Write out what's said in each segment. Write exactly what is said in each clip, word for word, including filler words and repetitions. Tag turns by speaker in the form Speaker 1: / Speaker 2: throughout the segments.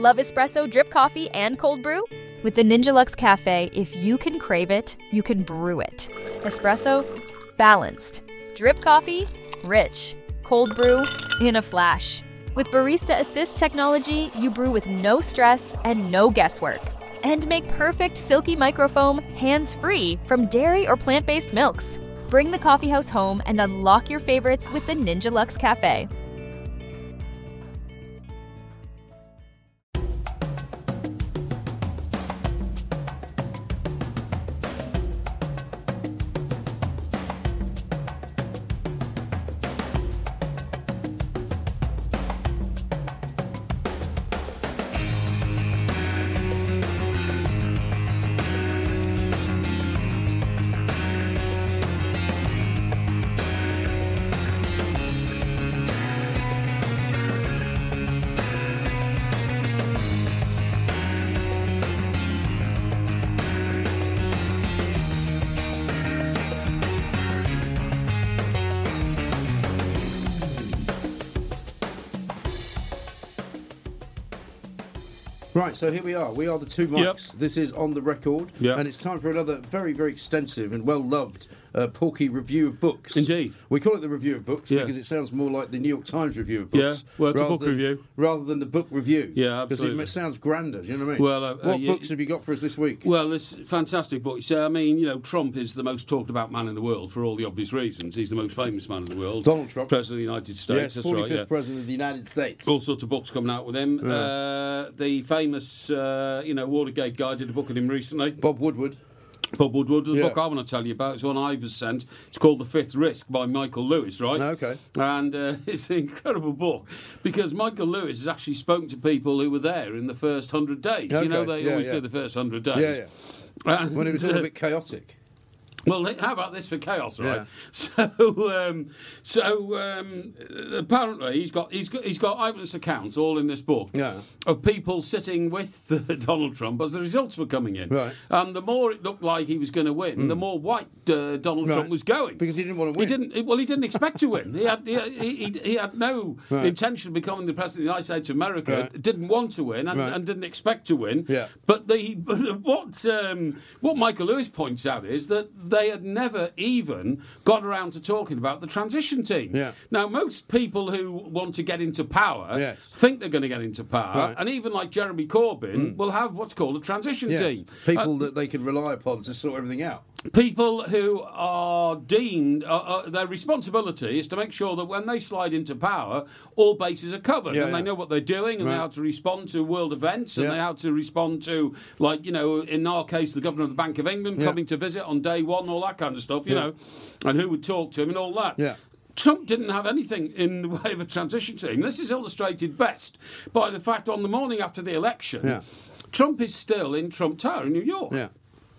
Speaker 1: Love espresso, drip coffee, and cold brew? With the Ninja Luxe Cafe, if you can crave it, you can brew it. Espresso, balanced. Drip coffee, rich. Cold brew, in a flash. With Barista Assist technology, you brew with no stress and no guesswork. And make perfect silky microfoam hands-free from dairy or plant-based milks. Bring the coffeehouse home and unlock your favorites with the Ninja Luxe Cafe.
Speaker 2: Right, so here we are. We are the two mics. Yep. This is On the Record.
Speaker 3: Yep.
Speaker 2: And it's time for another very, very extensive and well-loved uh, Porky review of books.
Speaker 3: Indeed.
Speaker 2: We call it the review of books
Speaker 3: yeah.
Speaker 2: because it sounds more like the New York Times review of books.
Speaker 3: Yeah, well, it's a book
Speaker 2: than,
Speaker 3: review.
Speaker 2: Rather than the book review.
Speaker 3: Yeah, absolutely.
Speaker 2: Because it sounds grander, do you know what I mean?
Speaker 3: Well, uh,
Speaker 2: what
Speaker 3: uh,
Speaker 2: books
Speaker 3: you,
Speaker 2: have you got for us this week?
Speaker 3: Well, this fantastic book. So, I mean, you know, Trump is the most talked about man in the world for all the obvious reasons. He's the most famous man in the world.
Speaker 2: Donald Trump.
Speaker 3: President of the United States.
Speaker 2: Yes,
Speaker 3: that's
Speaker 2: forty-fifth
Speaker 3: right, yeah.
Speaker 2: President of the United States.
Speaker 3: All sorts of books coming out with him.
Speaker 2: Yeah.
Speaker 3: Uh, the famous, uh, you know, Watergate guy did a book on him recently.
Speaker 2: Bob Woodward.
Speaker 3: Bob Woodward. The
Speaker 2: yeah.
Speaker 3: book I want to tell you about is one I was sent. It's called The Fifth Risk by Michael Lewis, right?
Speaker 2: Okay.
Speaker 3: And uh, it's an incredible book because Michael Lewis has actually spoken to people who were there in the first hundred days.
Speaker 2: Okay.
Speaker 3: You know, they
Speaker 2: yeah,
Speaker 3: always
Speaker 2: yeah.
Speaker 3: do the first hundred days.
Speaker 2: Yeah, yeah.
Speaker 3: And,
Speaker 2: when it was all
Speaker 3: uh,
Speaker 2: a bit chaotic.
Speaker 3: Well, how about this for chaos, right?
Speaker 2: Yeah.
Speaker 3: So, um, so um, apparently he's got he's got he's got eyewitness accounts all in this book
Speaker 2: yeah.
Speaker 3: of people sitting with uh, Donald Trump as the results were coming in.
Speaker 2: Right.
Speaker 3: And the more it looked like he was going to win, mm. the more white uh, Donald
Speaker 2: right.
Speaker 3: Trump was going
Speaker 2: because he didn't want to win.
Speaker 3: He didn't. Well, he didn't expect to win. He had he, he, he had no
Speaker 2: right.
Speaker 3: intention of becoming the president of the United States of America.
Speaker 2: Right.
Speaker 3: Didn't want to win and,
Speaker 2: right.
Speaker 3: and didn't expect to win.
Speaker 2: Yeah.
Speaker 3: But the what um, what Michael Lewis points out is that they had never even got around to talking about the transition team.
Speaker 2: Yeah.
Speaker 3: Now, most people who want to get into power
Speaker 2: yes.
Speaker 3: think they're going to get into power,
Speaker 2: right.
Speaker 3: and even like Jeremy Corbyn
Speaker 2: mm.
Speaker 3: will have what's called a transition
Speaker 2: yes.
Speaker 3: team.
Speaker 2: People
Speaker 3: uh,
Speaker 2: that they can rely upon to sort everything out.
Speaker 3: People who are deemed, uh, uh, their responsibility is to make sure that when they slide into power, all bases are covered
Speaker 2: yeah,
Speaker 3: and
Speaker 2: yeah.
Speaker 3: they know what they're doing and
Speaker 2: right.
Speaker 3: they know how to respond to world events and
Speaker 2: yeah.
Speaker 3: they know how to respond to, like, you know, in our case, the Governor of the Bank of England
Speaker 2: yeah.
Speaker 3: coming to visit on day one, all that kind of stuff, you
Speaker 2: yeah.
Speaker 3: know, and who would talk to him and all that.
Speaker 2: Yeah.
Speaker 3: Trump didn't have anything in the way of a transition team. This is illustrated best by the fact on the morning after the election,
Speaker 2: yeah.
Speaker 3: Trump is still in Trump Tower in New York.
Speaker 2: Yeah.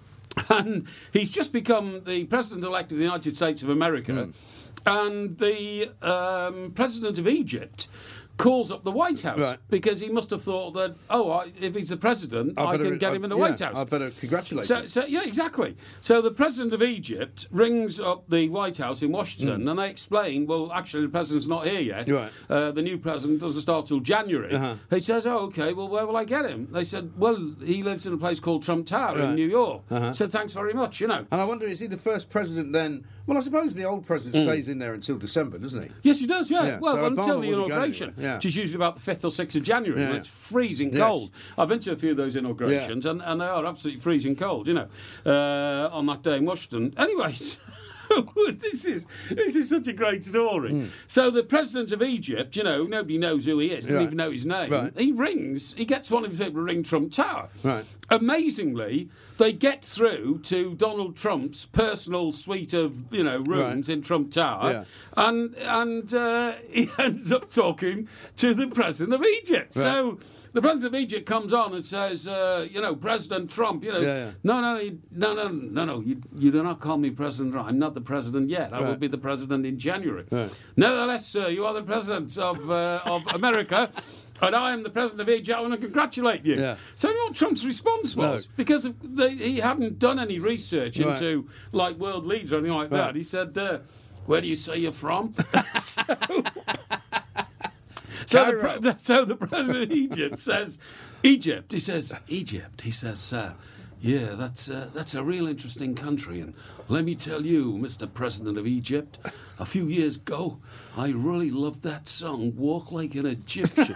Speaker 3: And he's just become the President-elect of the United States of America.
Speaker 2: Mm.
Speaker 3: And the um, President of Egypt calls up the White House
Speaker 2: right.
Speaker 3: because he must have thought that, oh, I, if he's the President, I,
Speaker 2: I better,
Speaker 3: can get
Speaker 2: I,
Speaker 3: him in the
Speaker 2: yeah,
Speaker 3: White House.
Speaker 2: I better congratulate
Speaker 3: so,
Speaker 2: him.
Speaker 3: So, yeah, exactly. So the President of Egypt rings up the White House in Washington mm. and they explain, well, actually, the President's not here yet.
Speaker 2: Right.
Speaker 3: Uh, the new President doesn't start till January.
Speaker 2: Uh-huh.
Speaker 3: He says, oh, OK, well, where will I get him? They said, well, he lives in a place called Trump Tower
Speaker 2: right.
Speaker 3: in New York.
Speaker 2: Uh-huh.
Speaker 3: So thanks very much, you know.
Speaker 2: And I wonder, is he the first president then? Well, I suppose the old president
Speaker 3: mm.
Speaker 2: stays in there until December, doesn't he?
Speaker 3: Yes, he does, yeah.
Speaker 2: yeah.
Speaker 3: Well,
Speaker 2: so
Speaker 3: until
Speaker 2: Obama
Speaker 3: the inauguration,
Speaker 2: yeah.
Speaker 3: which is usually about the fifth or sixth of January,
Speaker 2: yeah.
Speaker 3: when it's freezing
Speaker 2: yes.
Speaker 3: cold. I've been to a few of those inaugurations, yeah. and, and they are absolutely freezing cold, you know, uh, on that day in Washington. Anyways... this is this is such a great story. Mm. So the president of Egypt, you know, nobody knows who he is, doesn't
Speaker 2: right.
Speaker 3: even know his name.
Speaker 2: Right.
Speaker 3: He rings, he gets one of his people to ring Trump Tower.
Speaker 2: Right.
Speaker 3: Amazingly, they get through to Donald Trump's personal suite of, you know, rooms
Speaker 2: right.
Speaker 3: in Trump Tower,
Speaker 2: yeah.
Speaker 3: and and uh, he ends up talking to the president of Egypt.
Speaker 2: Right.
Speaker 3: So. The president of Egypt comes on and says, uh, you know, President Trump, you know,
Speaker 2: yeah, yeah.
Speaker 3: no, no, you, no, no, no, no, you, you do not call me President Trump. I'm not the president yet. I
Speaker 2: right.
Speaker 3: will be the president in January.
Speaker 2: Right.
Speaker 3: Nevertheless, sir, you are the president of uh, of America. And I am the president of Egypt. I want to congratulate you.
Speaker 2: Yeah.
Speaker 3: So you know what Trump's response was?
Speaker 2: No.
Speaker 3: Because of the, he hadn't done any research
Speaker 2: right.
Speaker 3: into like world leaders or anything like
Speaker 2: right.
Speaker 3: that. He said, uh, "Where do you say you're from?" so, so, the pre- so the president of Egypt says, Egypt. He says, Egypt. He says, uh, yeah, that's uh, that's a real interesting country. And let me tell you, Mister President of Egypt, a few years ago, I really loved that song, Walk Like an Egyptian.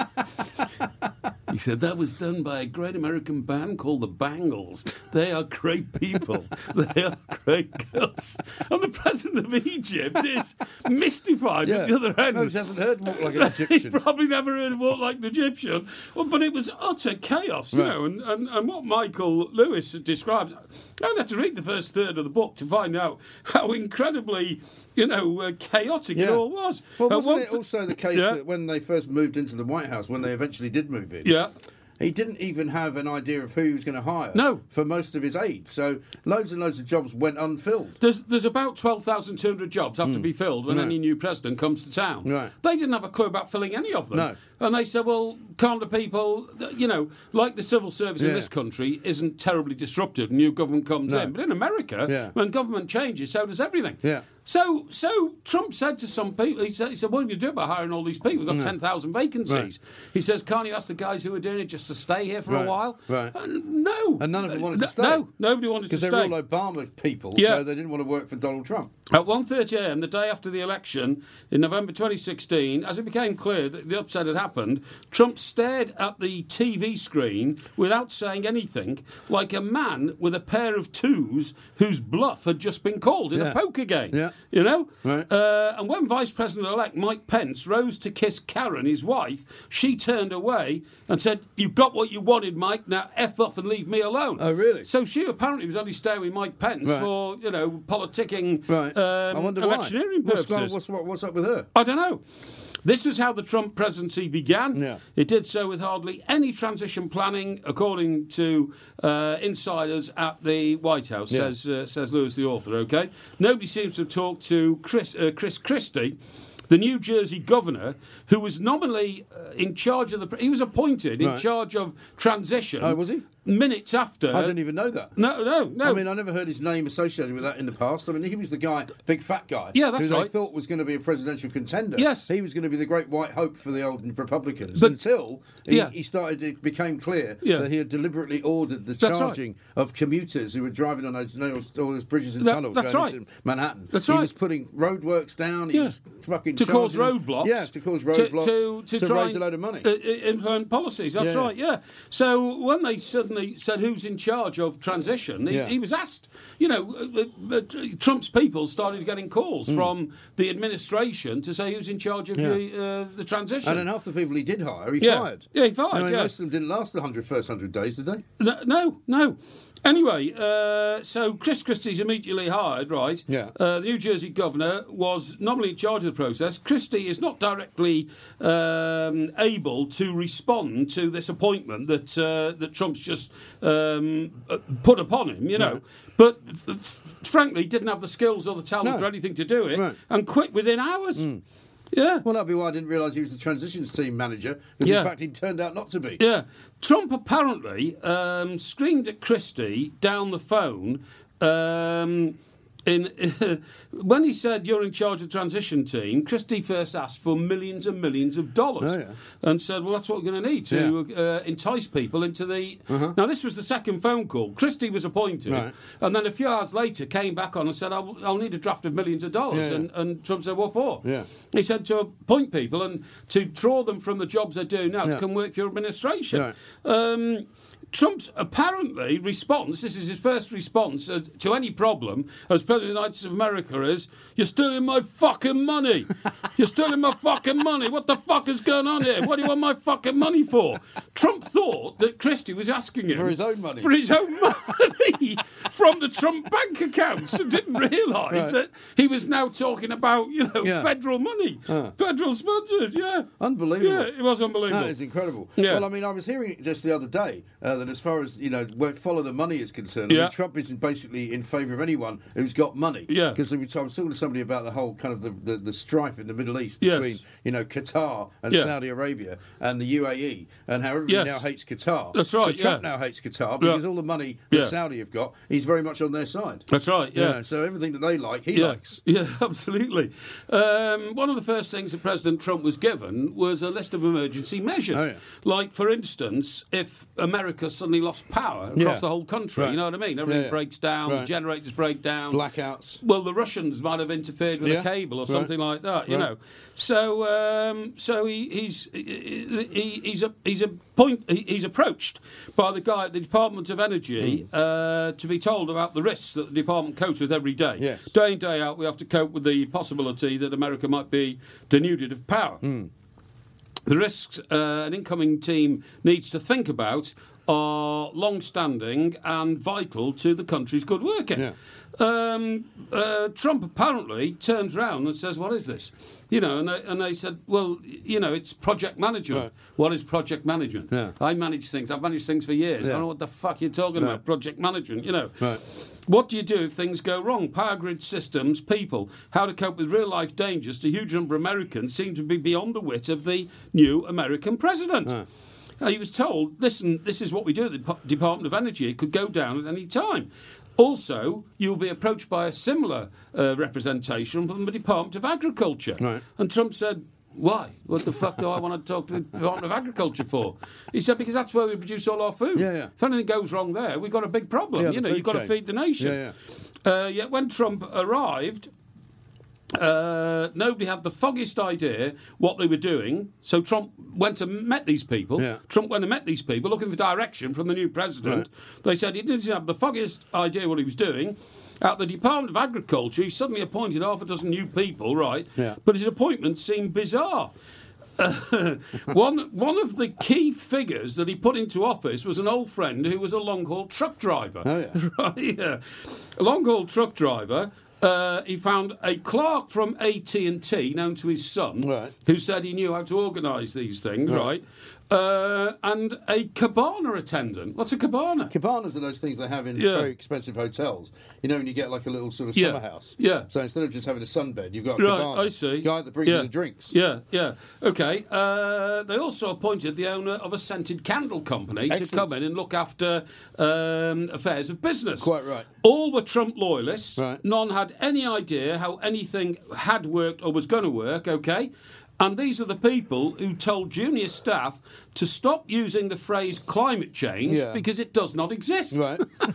Speaker 3: He said that was done by a great American band called the Bangles. They are great people. They are great girls. And the president of Egypt is mystified
Speaker 2: yeah.
Speaker 3: at the other end.
Speaker 2: No, he hasn't heard Walk Like an Egyptian.
Speaker 3: He probably never heard of Walk Like an Egyptian. Well, but it was utter chaos, you
Speaker 2: right.
Speaker 3: know. And, and, and what Michael Lewis describes, I had to read the first third of the book to find out how incredibly, you know, uh, chaotic
Speaker 2: yeah.
Speaker 3: it all was.
Speaker 2: Well, wasn't
Speaker 3: uh,
Speaker 2: it also the case
Speaker 3: yeah.
Speaker 2: that when they first moved into the White House, when they eventually did move in,
Speaker 3: yeah.
Speaker 2: he didn't even have an idea of who he was going to hire
Speaker 3: no.
Speaker 2: for most of his aides. So loads and loads of jobs went unfilled.
Speaker 3: There's there's about twelve thousand two hundred jobs have mm. to be filled when
Speaker 2: right.
Speaker 3: any new president comes to town.
Speaker 2: Right.
Speaker 3: They didn't have a clue about filling any of them.
Speaker 2: No.
Speaker 3: And they said, well, can't the people, you know, like the civil service
Speaker 2: yeah.
Speaker 3: in this country isn't terribly disrupted, new government comes
Speaker 2: no.
Speaker 3: in. But in America,
Speaker 2: yeah.
Speaker 3: when government changes, so does everything.
Speaker 2: Yeah.
Speaker 3: So so Trump said to some people, he said, he said what are you do about hiring all these people? We've got
Speaker 2: yeah.
Speaker 3: ten thousand vacancies.
Speaker 2: Right.
Speaker 3: He says, can't you ask the guys who are doing it just to stay here for
Speaker 2: right.
Speaker 3: a while?
Speaker 2: Right.
Speaker 3: And no.
Speaker 2: And none of them wanted
Speaker 3: no,
Speaker 2: to stay.
Speaker 3: No, nobody wanted to stay.
Speaker 2: Because they were all Obama people,
Speaker 3: yeah.
Speaker 2: so they didn't want to work for Donald Trump.
Speaker 3: At one thirty a m, the day after the election, in November twenty sixteen, as it became clear that the upset had happened, Trump stared at the T V screen without saying anything, like a man with a pair of twos whose bluff had just been called in
Speaker 2: yeah.
Speaker 3: a poker game.
Speaker 2: Yeah.
Speaker 3: You know?
Speaker 2: Right.
Speaker 3: Uh, and when Vice President-elect Mike Pence rose to kiss Karen, his wife, she turned away and said, you got what you wanted, Mike, now F off and leave me alone.
Speaker 2: Oh, really?
Speaker 3: So she apparently was only staying with Mike Pence
Speaker 2: right.
Speaker 3: for, you know, politicking,
Speaker 2: right.
Speaker 3: um,
Speaker 2: I wonder
Speaker 3: electioneering
Speaker 2: why.
Speaker 3: purposes.
Speaker 2: What's, what's, what's up with her?
Speaker 3: I don't know. This is how the Trump presidency began.
Speaker 2: Yeah.
Speaker 3: It did so with hardly any transition planning, according to uh, insiders at the White House,
Speaker 2: yeah.
Speaker 3: says uh, says Lewis, the author, OK? Nobody seems to have talked to Chris, uh, Chris Christie, the New Jersey governor, who was nominally uh, in charge of the... He was appointed in
Speaker 2: right.
Speaker 3: charge of transition.
Speaker 2: Oh, was he?
Speaker 3: Minutes after...
Speaker 2: I didn't even know that.
Speaker 3: No, no, no.
Speaker 2: I mean, I never heard his name associated with that in the past. I mean, he was the guy, big fat guy,
Speaker 3: yeah, that's
Speaker 2: who
Speaker 3: right.
Speaker 2: they thought was going to be a presidential contender.
Speaker 3: Yes.
Speaker 2: He was going to be the great white hope for the old Republicans
Speaker 3: But,
Speaker 2: until he,
Speaker 3: yeah.
Speaker 2: he started, it became clear
Speaker 3: yeah.
Speaker 2: that he had deliberately ordered the
Speaker 3: That's
Speaker 2: charging
Speaker 3: right.
Speaker 2: of commuters who were driving on those, all those bridges and
Speaker 3: That,
Speaker 2: tunnels
Speaker 3: that's
Speaker 2: going
Speaker 3: right.
Speaker 2: into Manhattan.
Speaker 3: That's
Speaker 2: he
Speaker 3: right.
Speaker 2: was putting roadworks down. He
Speaker 3: yeah.
Speaker 2: was fucking
Speaker 3: to cause
Speaker 2: charging-
Speaker 3: roadblocks.
Speaker 2: Yeah, to cause roadblocks.
Speaker 3: To, to, to,
Speaker 2: to
Speaker 3: try
Speaker 2: raise a load of money.
Speaker 3: Uh, implement policies. That's
Speaker 2: Yeah.
Speaker 3: right. Yeah. So when they suddenly said who's in charge of transition, he,
Speaker 2: Yeah.
Speaker 3: he was asked. You know, uh, uh, Trump's people started getting calls mm. from the administration to say who's in charge of
Speaker 2: Yeah.
Speaker 3: the, uh, the transition.
Speaker 2: And then half the people he did hire, he
Speaker 3: yeah.
Speaker 2: fired.
Speaker 3: Yeah, he fired.
Speaker 2: I mean,
Speaker 3: yeah.
Speaker 2: most of them didn't last the hundred, first hundred days, did they?
Speaker 3: No, no. no. Anyway, uh, so Chris Christie's immediately hired, right?
Speaker 2: Yeah.
Speaker 3: Uh, the New Jersey governor was nominally in charge of the process. Christie is not directly um, able to respond to this appointment that uh, that Trump's just um, put upon him, you know.
Speaker 2: Right.
Speaker 3: But f- f- frankly, didn't have the skills or the talent
Speaker 2: No.
Speaker 3: or anything to do it,
Speaker 2: Right.
Speaker 3: and quit within hours.
Speaker 2: Mm.
Speaker 3: Yeah.
Speaker 2: Well, that'd be why I didn't realise he was the transitions team manager, because
Speaker 3: Yeah.
Speaker 2: in fact he turned out not to be.
Speaker 3: Yeah. Trump apparently um, screamed at Christie down the phone um, in when he said, you're in charge of the transition team. Christie first asked for millions and millions of dollars
Speaker 2: Oh, yeah.
Speaker 3: and said, well, that's what we're going to need to
Speaker 2: Yeah.
Speaker 3: uh, entice people into the...
Speaker 2: Uh-huh.
Speaker 3: Now, this was the second phone call. Christie was appointed,
Speaker 2: Right.
Speaker 3: and then a few hours later came back on and said, I'll, I'll need a draft of millions of dollars.
Speaker 2: Yeah, yeah.
Speaker 3: And, and Trump said, what for?
Speaker 2: Yeah.
Speaker 3: He said to appoint people and to draw them from the jobs they do now
Speaker 2: Yeah.
Speaker 3: to come work for your administration.
Speaker 2: Right.
Speaker 3: Um, Trump's apparently response, this is his first response uh, to any problem as President of the United States of America, is, you're stealing my fucking money. You're stealing my fucking money. What the fuck is going on here? What do you want my fucking money for? Trump thought that Christie was asking him...
Speaker 2: For his own money.
Speaker 3: For his own money from the Trump bank accounts, and didn't realise
Speaker 2: Right.
Speaker 3: that he was now talking about, you know,
Speaker 2: Yeah.
Speaker 3: federal money.
Speaker 2: Uh.
Speaker 3: Federal sponsors, yeah.
Speaker 2: Unbelievable.
Speaker 3: Yeah, it was unbelievable.
Speaker 2: That is incredible.
Speaker 3: Yeah.
Speaker 2: Well, I mean, I was hearing just the other day uh, that as far as, you know, where follow the money is concerned, I
Speaker 3: Yeah.
Speaker 2: mean, Trump isn't basically in favour of anyone who's got money.
Speaker 3: Yeah.
Speaker 2: Because I was talking to somebody about the whole kind of the, the, the strife in the Middle East
Speaker 3: Yes.
Speaker 2: between, you know, Qatar and
Speaker 3: Yeah.
Speaker 2: Saudi Arabia and the U A E, and how everybody Saudi
Speaker 3: yes.
Speaker 2: now hates Qatar.
Speaker 3: That's right.
Speaker 2: So Trump
Speaker 3: yeah.
Speaker 2: now hates Qatar because
Speaker 3: yeah.
Speaker 2: all the money that
Speaker 3: yeah.
Speaker 2: Saudi have got, he's very much on their side.
Speaker 3: That's right. Yeah.
Speaker 2: You know, so everything that they like, he
Speaker 3: yeah.
Speaker 2: likes.
Speaker 3: Yeah, absolutely. Um, one of the first things that President Trump was given was a list of emergency measures.
Speaker 2: Oh, yeah.
Speaker 3: Like, for instance, if America suddenly lost power across
Speaker 2: Yeah.
Speaker 3: the whole country,
Speaker 2: Right.
Speaker 3: you know what I mean? Everything
Speaker 2: Yeah, yeah.
Speaker 3: breaks down,
Speaker 2: Right.
Speaker 3: generators break down.
Speaker 2: Blackouts.
Speaker 3: Well, the Russians might have interfered with
Speaker 2: Yeah.
Speaker 3: a cable or
Speaker 2: Right.
Speaker 3: something like that, you
Speaker 2: Right.
Speaker 3: know. So, um, so he, he's he, he, he's a he's a point he, he's approached by the guy at the Department of Energy
Speaker 2: Mm.
Speaker 3: uh, to be told about the risks that the department copes with every day.
Speaker 2: Yes.
Speaker 3: Day in, day out, we have to cope with the possibility that America might be denuded of power.
Speaker 2: Mm.
Speaker 3: The risks uh, an incoming team needs to think about are long-standing and vital to the country's good working.
Speaker 2: Yeah.
Speaker 3: Um, uh, Trump apparently turns around and says, "What is this?" You know, and they, and they said, "Well, you know, it's project management."
Speaker 2: Right.
Speaker 3: What is project management?
Speaker 2: Yeah.
Speaker 3: I manage things. I've managed things for years.
Speaker 2: Yeah.
Speaker 3: I don't know what the fuck you're talking
Speaker 2: Right.
Speaker 3: about. Project management. You know.
Speaker 2: Right.
Speaker 3: What do you do if things go wrong? Power grid systems, people, how to cope with real-life dangers to a huge number of Americans seem to be beyond the wit of the new American president.
Speaker 2: Right.
Speaker 3: Uh, he was told, listen, this is what we do at the P- Department of Energy. It could go down at any time. Also, you'll be approached by a similar uh, representation from the Department of Agriculture.
Speaker 2: Right.
Speaker 3: And Trump said, why? What the fuck do I want to talk to the Department of Agriculture for? He said, because that's where we produce all our food.
Speaker 2: Yeah, yeah.
Speaker 3: If anything goes wrong there, we've got a big problem.
Speaker 2: Yeah,
Speaker 3: you
Speaker 2: the
Speaker 3: know,
Speaker 2: food
Speaker 3: you've got to
Speaker 2: chain.
Speaker 3: feed the nation.
Speaker 2: Yeah, yeah.
Speaker 3: Uh, yet when Trump arrived, uh, nobody had the foggiest idea what they were doing. So Trump went and met these people.
Speaker 2: Yeah.
Speaker 3: Trump went and met these people looking for direction from the new president.
Speaker 2: Right.
Speaker 3: They said he didn't have the foggiest idea what he was doing. At the Department of Agriculture, he suddenly appointed half a dozen new people, right?
Speaker 2: Yeah.
Speaker 3: But his appointment seemed bizarre. Uh, one one of the key figures that he put into office was an old friend who was a long-haul truck driver.
Speaker 2: Oh, yeah.
Speaker 3: Right, yeah. A long-haul truck driver. Uh, he found a clerk from A T and T, known to his son,
Speaker 2: Right.
Speaker 3: who said he knew how to organise these things,
Speaker 2: Right.
Speaker 3: right? Uh, and a cabana attendant. What's a cabana?
Speaker 2: Cabanas are those things they have in
Speaker 3: Yeah.
Speaker 2: very expensive hotels. You know, when you get like a little sort of
Speaker 3: Yeah.
Speaker 2: summer house.
Speaker 3: Yeah.
Speaker 2: So instead of just having a sunbed, you've got a
Speaker 3: Right,
Speaker 2: cabana.
Speaker 3: I see.
Speaker 2: Guy that brings
Speaker 3: yeah.
Speaker 2: you the drinks.
Speaker 3: Yeah, yeah. Okay. Uh, they also appointed the owner of a scented candle company to
Speaker 2: Excellent.
Speaker 3: come in and look after um, affairs of business.
Speaker 2: Quite right.
Speaker 3: All were Trump loyalists.
Speaker 2: Right.
Speaker 3: None had any idea how anything had worked or was going to work, okay? And these are the people who told junior staff to stop using the phrase climate change
Speaker 2: Yeah.
Speaker 3: because it does not exist.
Speaker 2: Right.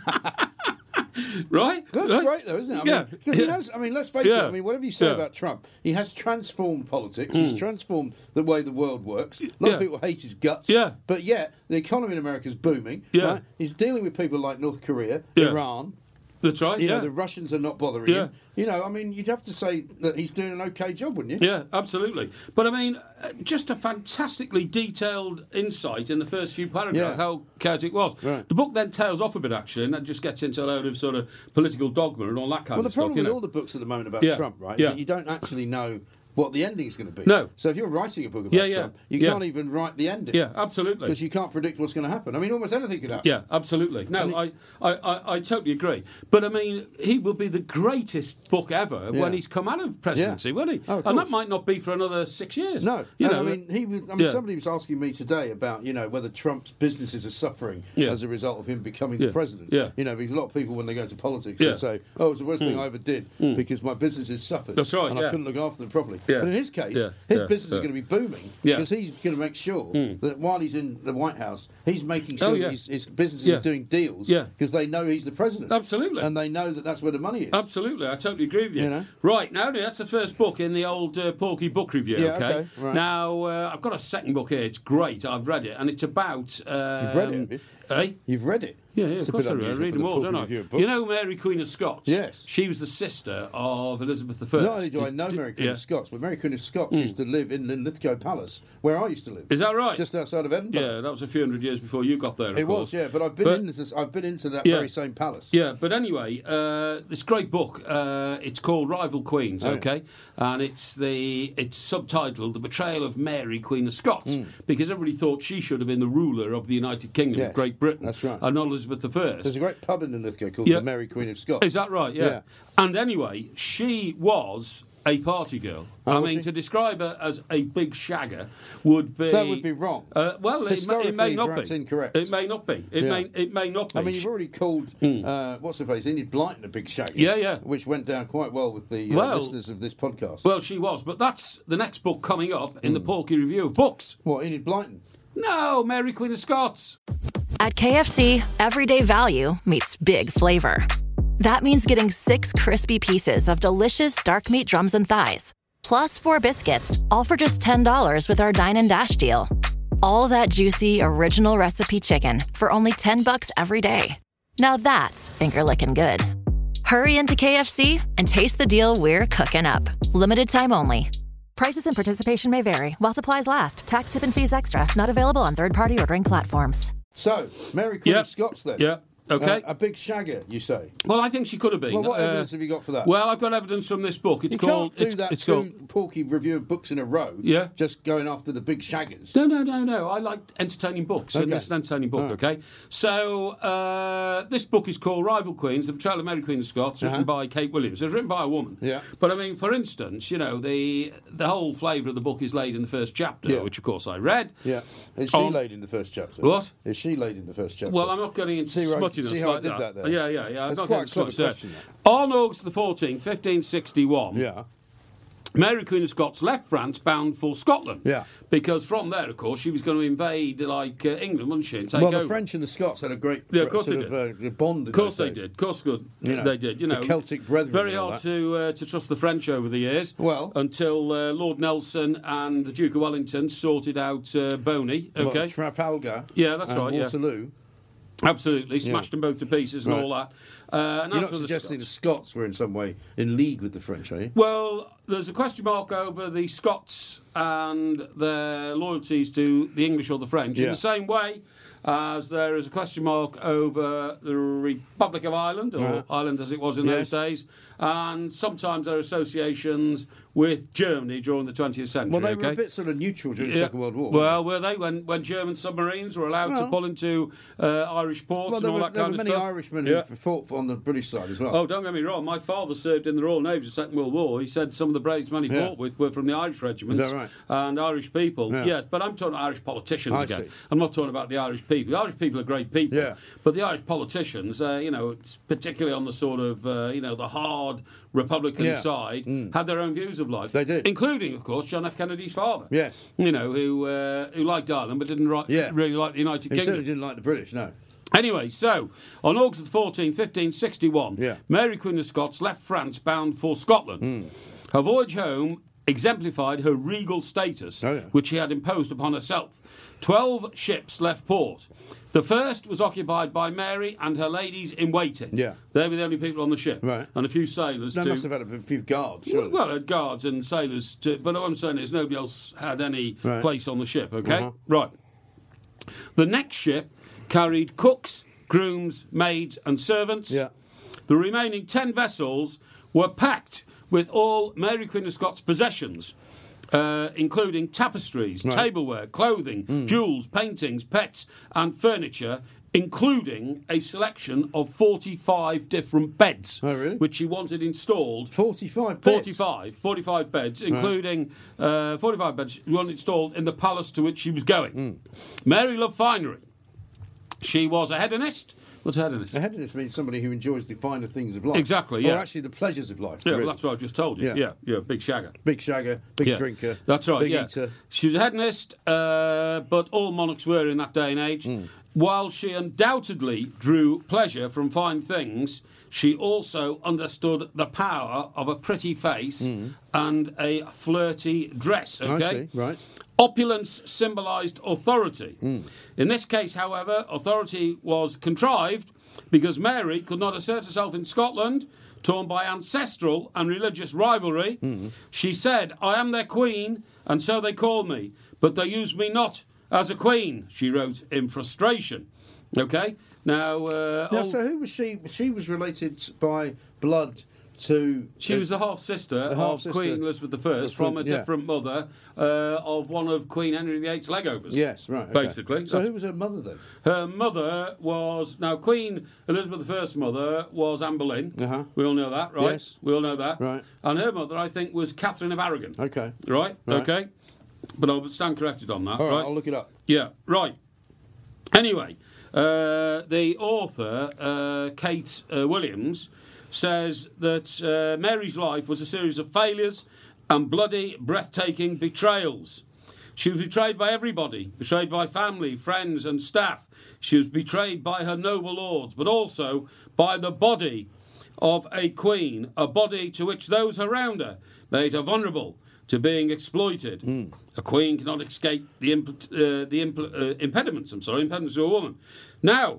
Speaker 3: Right?
Speaker 2: That's
Speaker 3: Right?
Speaker 2: great, though, isn't it? I
Speaker 3: Yeah.
Speaker 2: mean, because he
Speaker 3: Yeah.
Speaker 2: has. I mean, let's face
Speaker 3: Yeah.
Speaker 2: it. I mean, whatever you say
Speaker 3: Yeah.
Speaker 2: about Trump, he has transformed politics. He's transformed the way the world works. A lot
Speaker 3: Yeah.
Speaker 2: of people hate his guts.
Speaker 3: Yeah.
Speaker 2: But yet, the economy in America is booming.
Speaker 3: Yeah.
Speaker 2: Right? He's dealing with people like North Korea,
Speaker 3: Yeah.
Speaker 2: Iran.
Speaker 3: That's right.
Speaker 2: You
Speaker 3: yeah.
Speaker 2: know, the Russians are not bothering
Speaker 3: Yeah.
Speaker 2: him. You know, I mean, you'd have to say that he's doing an okay job, wouldn't you?
Speaker 3: Yeah, absolutely. But I mean, uh, just a fantastically detailed insight in the first few paragraphs
Speaker 2: Yeah.
Speaker 3: how chaotic it was.
Speaker 2: Right.
Speaker 3: The book then tails off a bit actually, and then just gets into a load of sort of political dogma and all that kind
Speaker 2: Well, the
Speaker 3: of stuff.
Speaker 2: problem
Speaker 3: you
Speaker 2: with
Speaker 3: know.
Speaker 2: all the books at the moment about
Speaker 3: Yeah.
Speaker 2: Trump, right,
Speaker 3: Yeah.
Speaker 2: is that you don't actually know what the ending is going to be.
Speaker 3: No.
Speaker 2: So if you're writing a book about
Speaker 3: Yeah, yeah.
Speaker 2: Trump, you
Speaker 3: Yeah.
Speaker 2: can't even write the ending.
Speaker 3: Yeah, absolutely.
Speaker 2: Because you can't predict what's going to happen. I mean, almost anything could happen.
Speaker 3: Yeah, absolutely. No,
Speaker 2: And
Speaker 3: I, I, I, I totally agree. But I mean, he will be the greatest book ever
Speaker 2: Yeah.
Speaker 3: when he's come out of presidency,
Speaker 2: Yeah.
Speaker 3: won't he?
Speaker 2: Oh, of
Speaker 3: and that
Speaker 2: course.
Speaker 3: might not be for another six years.
Speaker 2: No,
Speaker 3: you
Speaker 2: and
Speaker 3: know.
Speaker 2: I mean, he was. I mean,
Speaker 3: yeah.
Speaker 2: somebody was asking me today about you know whether Trump's businesses are suffering
Speaker 3: Yeah.
Speaker 2: as a result of him becoming
Speaker 3: Yeah.
Speaker 2: the president.
Speaker 3: Yeah.
Speaker 2: You know, because a lot of people when they go to politics,
Speaker 3: Yeah.
Speaker 2: they say, "Oh, it was the worst thing I ever did because my businesses suffered.
Speaker 3: That's right,
Speaker 2: and
Speaker 3: yeah.
Speaker 2: I couldn't look after them properly."
Speaker 3: Yeah.
Speaker 2: But in his case,
Speaker 3: Yeah.
Speaker 2: his
Speaker 3: Yeah.
Speaker 2: business
Speaker 3: Yeah.
Speaker 2: is going to be booming
Speaker 3: Yeah.
Speaker 2: because he's going to make sure that while he's in the White House, he's making sure
Speaker 3: Oh, yeah.
Speaker 2: that his, his businesses
Speaker 3: Yeah.
Speaker 2: are doing deals
Speaker 3: Yeah.
Speaker 2: because they know he's the president.
Speaker 3: Absolutely.
Speaker 2: and they know that that's where the money is.
Speaker 3: Absolutely, I totally agree with you.
Speaker 2: You know?
Speaker 3: Right, now that's the first book in the old uh, Porky book review,
Speaker 2: Yeah,
Speaker 3: okay?
Speaker 2: okay, right.
Speaker 3: Now, uh, I've got a second book here, it's great, I've read it, and it's about... Um,
Speaker 2: You've read it, have you?
Speaker 3: Eh?
Speaker 2: You've read it.
Speaker 3: Yeah, yeah,
Speaker 2: It's
Speaker 3: of
Speaker 2: a
Speaker 3: course
Speaker 2: bit
Speaker 3: I read, I
Speaker 2: unusual
Speaker 3: read
Speaker 2: for
Speaker 3: them
Speaker 2: the
Speaker 3: all,
Speaker 2: Porky
Speaker 3: don't I?
Speaker 2: Review of books.
Speaker 3: You know Mary, Queen of Scots?
Speaker 2: Yes.
Speaker 3: She was the sister of Elizabeth the First.
Speaker 2: Not only do I know
Speaker 3: Did-
Speaker 2: Mary Queen
Speaker 3: yeah.
Speaker 2: of Scots, but Mary Queen of Scots used to live in Linlithgow Palace, where I used to live.
Speaker 3: Is that right?
Speaker 2: Just outside of Edinburgh.
Speaker 3: Yeah, that was a few hundred years before you got there, of
Speaker 2: It
Speaker 3: course.
Speaker 2: was, yeah, but I've been
Speaker 3: But-
Speaker 2: in this, I've been into that
Speaker 3: Yeah.
Speaker 2: very same palace.
Speaker 3: Yeah, but anyway, uh, this great book. Uh, it's called Rival Queens,
Speaker 2: Oh, yeah.
Speaker 3: okay, and it's the it's subtitled "The Betrayal of Mary, Queen of Scots," because everybody thought she should have been the ruler of the United Kingdom
Speaker 2: Yes,
Speaker 3: of Great Britain,
Speaker 2: that's right.
Speaker 3: and not Elizabeth the First.
Speaker 2: There's a great pub in Linlithgow called
Speaker 3: Yeah.
Speaker 2: the Mary Queen of Scots.
Speaker 3: Is that right? Yeah.
Speaker 2: Yeah.
Speaker 3: And anyway, she was a party girl.
Speaker 2: Oh,
Speaker 3: I
Speaker 2: was
Speaker 3: mean,
Speaker 2: she?
Speaker 3: to describe her as a big shagger would be...
Speaker 2: That would be wrong.
Speaker 3: Uh, well, it may, it may not
Speaker 2: perhaps
Speaker 3: be.
Speaker 2: incorrect.
Speaker 3: It may not be. It,
Speaker 2: Yeah.
Speaker 3: may, it may not be.
Speaker 2: I mean, you've already called,
Speaker 3: Mm.
Speaker 2: uh, what's her face, Enid Blyton a big shaggy.
Speaker 3: Yeah, yeah.
Speaker 2: Which went down quite well with the uh,
Speaker 3: Well-
Speaker 2: listeners of this podcast.
Speaker 3: Well, she was, but that's the next book coming up in the Porky Review of Books.
Speaker 2: What, Enid Blyton?
Speaker 3: No, Mary Queen of Scots.
Speaker 4: At K F C, everyday value meets big flavor. That means getting six crispy pieces of delicious dark meat drums and thighs, plus four biscuits, all for just ten dollars with our Dine and Dash deal. All that juicy, original recipe chicken for only ten bucks every day. Now that's finger-licking good. Hurry into K F C and taste the deal we're cooking up. Limited time only. Prices and participation may vary while supplies last. Tax, tip, and fees extra. Not available on third-party ordering platforms.
Speaker 2: So, Mary Queen
Speaker 3: Yep.
Speaker 2: of Scots then.
Speaker 3: Yeah, okay.
Speaker 2: Uh, a big shagger, you say?
Speaker 3: Well, I think she could have been.
Speaker 2: Well, what
Speaker 3: Uh,
Speaker 2: evidence have you got for that?
Speaker 3: Well, I've got evidence from this book. It's
Speaker 2: you
Speaker 3: called...
Speaker 2: can't do
Speaker 3: it's,
Speaker 2: that
Speaker 3: it's
Speaker 2: two
Speaker 3: called...
Speaker 2: Porky Review of Books in a row.
Speaker 3: Yeah.
Speaker 2: Just going after the big shaggers.
Speaker 3: No, no, no, no. I like entertaining books. And
Speaker 2: Okay.
Speaker 3: it's an entertaining book,
Speaker 2: Oh.
Speaker 3: okay? So, uh, this book is called Rival Queens, The Betrayal of Mary Queen of Scots, written
Speaker 2: Uh-huh.
Speaker 3: by Kate Williams. It was written by a woman.
Speaker 2: Yeah.
Speaker 3: But, I mean, for instance, you know, the the whole flavour of the book is laid in the first chapter,
Speaker 2: Yeah.
Speaker 3: which, of course, I read.
Speaker 2: Yeah. Is she
Speaker 3: On-
Speaker 2: laid in the first chapter?
Speaker 3: What?
Speaker 2: Is she laid in the first chapter?
Speaker 3: Well, I'm not getting into
Speaker 2: See, right,
Speaker 3: smuttiness
Speaker 2: see how I
Speaker 3: like
Speaker 2: did
Speaker 3: that.
Speaker 2: that there?
Speaker 3: Yeah, yeah, yeah. I'm
Speaker 2: That's
Speaker 3: not
Speaker 2: quite
Speaker 3: getting
Speaker 2: a clever
Speaker 3: smutty.
Speaker 2: question,
Speaker 3: On August the fourteenth, fifteen sixty-one,
Speaker 2: Yeah.
Speaker 3: Mary Queen of Scots left France bound for Scotland.
Speaker 2: Yeah.
Speaker 3: Because from there, of course, she was going to invade, like, uh, England, wasn't she, and take
Speaker 2: Well,
Speaker 3: over.
Speaker 2: the French and the Scots had a great
Speaker 3: Yeah, of
Speaker 2: fr-
Speaker 3: course
Speaker 2: sort
Speaker 3: they
Speaker 2: of uh, bond in
Speaker 3: Of course
Speaker 2: those
Speaker 3: they
Speaker 2: days.
Speaker 3: did. Of course good.
Speaker 2: You know,
Speaker 3: they did. You
Speaker 2: the
Speaker 3: know,
Speaker 2: Celtic brethren
Speaker 3: Very
Speaker 2: and all
Speaker 3: hard
Speaker 2: that.
Speaker 3: to uh, to trust the French over the years.
Speaker 2: Well-
Speaker 3: until uh, Lord Nelson and the Duke of Wellington sorted out uh, Boney.
Speaker 2: Well,
Speaker 3: Okay.
Speaker 2: Trafalgar.
Speaker 3: Yeah, that's
Speaker 2: and
Speaker 3: right, yeah.
Speaker 2: Waterloo.
Speaker 3: Absolutely, smashed them both to pieces and
Speaker 2: Right.
Speaker 3: all that. Uh, and
Speaker 2: You're
Speaker 3: as
Speaker 2: not
Speaker 3: for the
Speaker 2: suggesting the
Speaker 3: Scots,
Speaker 2: Scots were in some way in league with the French, are you?
Speaker 3: well, there's a question mark over the Scots and their loyalties to the English or the French in
Speaker 2: Yeah.
Speaker 3: the same way as there is a question mark over the Republic of Ireland, or
Speaker 2: Right.
Speaker 3: Ireland as it was in
Speaker 2: Yes.
Speaker 3: those days, and sometimes there are associations with Germany during the twentieth century.
Speaker 2: Well, they
Speaker 3: okay?
Speaker 2: were a bit sort of neutral during the
Speaker 3: Yeah.
Speaker 2: Second World War.
Speaker 3: Well, were they when, when German submarines were allowed to
Speaker 2: Well-
Speaker 3: pull into uh, Irish ports
Speaker 2: well, there
Speaker 3: and all
Speaker 2: were,
Speaker 3: that
Speaker 2: there
Speaker 3: kind
Speaker 2: were
Speaker 3: of
Speaker 2: many
Speaker 3: stuff?
Speaker 2: Irishmen
Speaker 3: Yeah.
Speaker 2: who fought on the British side as well.
Speaker 3: Oh, don't get me wrong. My father served in the Royal Navy in the Second World War. He said some of the bravest men he
Speaker 2: Yeah.
Speaker 3: fought with were from the Irish regiments.
Speaker 2: Is that right?
Speaker 3: And Irish people.
Speaker 2: Yeah.
Speaker 3: Yes, but I'm talking Irish politicians
Speaker 2: I
Speaker 3: again.
Speaker 2: see.
Speaker 3: I'm not talking about the Irish people. The Irish people are great people.
Speaker 2: Yeah.
Speaker 3: But the Irish politicians, uh, you know, it's particularly on the sort of, uh, you know, the hard Republican
Speaker 2: Yeah.
Speaker 3: side, had their own views of life.
Speaker 2: They did.
Speaker 3: Including, of course, John F. Kennedy's father.
Speaker 2: Yes.
Speaker 3: You know, who uh, who liked Ireland but didn't ri-
Speaker 2: Yeah.
Speaker 3: really like the United
Speaker 2: He
Speaker 3: Kingdom.
Speaker 2: certainly didn't like the British, no.
Speaker 3: Anyway, so on August the fourteenth, fifteen sixty-one,
Speaker 2: Yeah.
Speaker 3: Mary Queen of Scots left France bound for Scotland.
Speaker 2: Hmm.
Speaker 3: Her voyage home exemplified her regal status,
Speaker 2: Oh, yeah.
Speaker 3: which she had imposed upon herself. Twelve ships left port. The first was occupied by Mary and her ladies in waiting.
Speaker 2: Yeah.
Speaker 3: They were the only people on the ship.
Speaker 2: Right.
Speaker 3: And a few sailors
Speaker 2: They
Speaker 3: to...
Speaker 2: must have had a few guards, surely.
Speaker 3: Well, had guards and sailors, to, but what I'm saying is nobody else had any
Speaker 2: Right.
Speaker 3: place on the ship, okay?
Speaker 2: Uh-huh.
Speaker 3: Right. The next ship carried cooks, grooms, maids, and servants.
Speaker 2: Yeah.
Speaker 3: The remaining ten vessels were packed with all Mary Queen of Scots' possessions, uh, including tapestries,
Speaker 2: Right.
Speaker 3: tableware, clothing, jewels, paintings, pets, and furniture, including a selection of forty-five different beds,
Speaker 2: Oh, really?
Speaker 3: which she wanted installed.
Speaker 2: forty-five beds.
Speaker 3: forty-five, forty-five beds, including uh, forty-five beds, one installed in the palace to which she was going.
Speaker 2: Hmm.
Speaker 3: Mary loved finery. She was a hedonist. What's a hedonist?
Speaker 2: A hedonist means somebody who enjoys the finer things of life.
Speaker 3: Exactly, yeah.
Speaker 2: Or actually the pleasures of life.
Speaker 3: Yeah,
Speaker 2: really.
Speaker 3: well, that's what I just told you.
Speaker 2: Yeah.
Speaker 3: Yeah, yeah, big shagger.
Speaker 2: Big shagger, big
Speaker 3: Yeah.
Speaker 2: drinker.
Speaker 3: That's right,
Speaker 2: big
Speaker 3: yeah.
Speaker 2: eater.
Speaker 3: She was a hedonist, uh, but all monarchs were in that day and age.
Speaker 2: Hmm.
Speaker 3: While she undoubtedly drew pleasure from fine things, she also understood the power of a pretty face and a flirty dress. Okay,
Speaker 2: Hmm. I see, right.
Speaker 3: Opulence symbolised authority.
Speaker 2: Hmm.
Speaker 3: In this case, however, authority was contrived because Mary could not assert herself in Scotland, torn by ancestral and religious rivalry.
Speaker 2: Hmm.
Speaker 3: She said, I am their queen, and so they call me, but they use me not as a queen, she wrote in frustration. Okay? Now, uh,
Speaker 2: Now,
Speaker 3: old-
Speaker 2: so who was she? She was related by blood to...
Speaker 3: She
Speaker 2: uh,
Speaker 3: was the half-sister of
Speaker 2: half-sister
Speaker 3: Queen Elizabeth the First from a
Speaker 2: yeah.
Speaker 3: different mother uh, of one of Queen Henry the Eighth's legovers.
Speaker 2: Yes, right. Okay.
Speaker 3: Basically.
Speaker 2: So
Speaker 3: That's-
Speaker 2: who was her mother then?
Speaker 3: Her mother was... Now, Queen Elizabeth the First's mother was Anne Boleyn.
Speaker 2: Uh-huh.
Speaker 3: We all know that, right?
Speaker 2: Yes.
Speaker 3: We all know that.
Speaker 2: Right.
Speaker 3: And her mother, I think, was Catherine of Aragon.
Speaker 2: Okay.
Speaker 3: Right?
Speaker 2: Right.
Speaker 3: Okay. But I'll stand corrected on that,
Speaker 2: All right,
Speaker 3: right?
Speaker 2: I'll look it up.
Speaker 3: Yeah, right. Anyway, uh, the author, uh, Kate uh, Williams, says that uh, Mary's life was a series of failures and bloody, breathtaking betrayals. She was betrayed by everybody, betrayed by family, friends and staff. She was betrayed by her noble lords, but also by the body of a queen, a body to which those around her made her vulnerable to being exploited. Mm. A queen cannot escape the impl- uh, the impl- uh, impediments. I'm sorry, impediments of a woman. Now,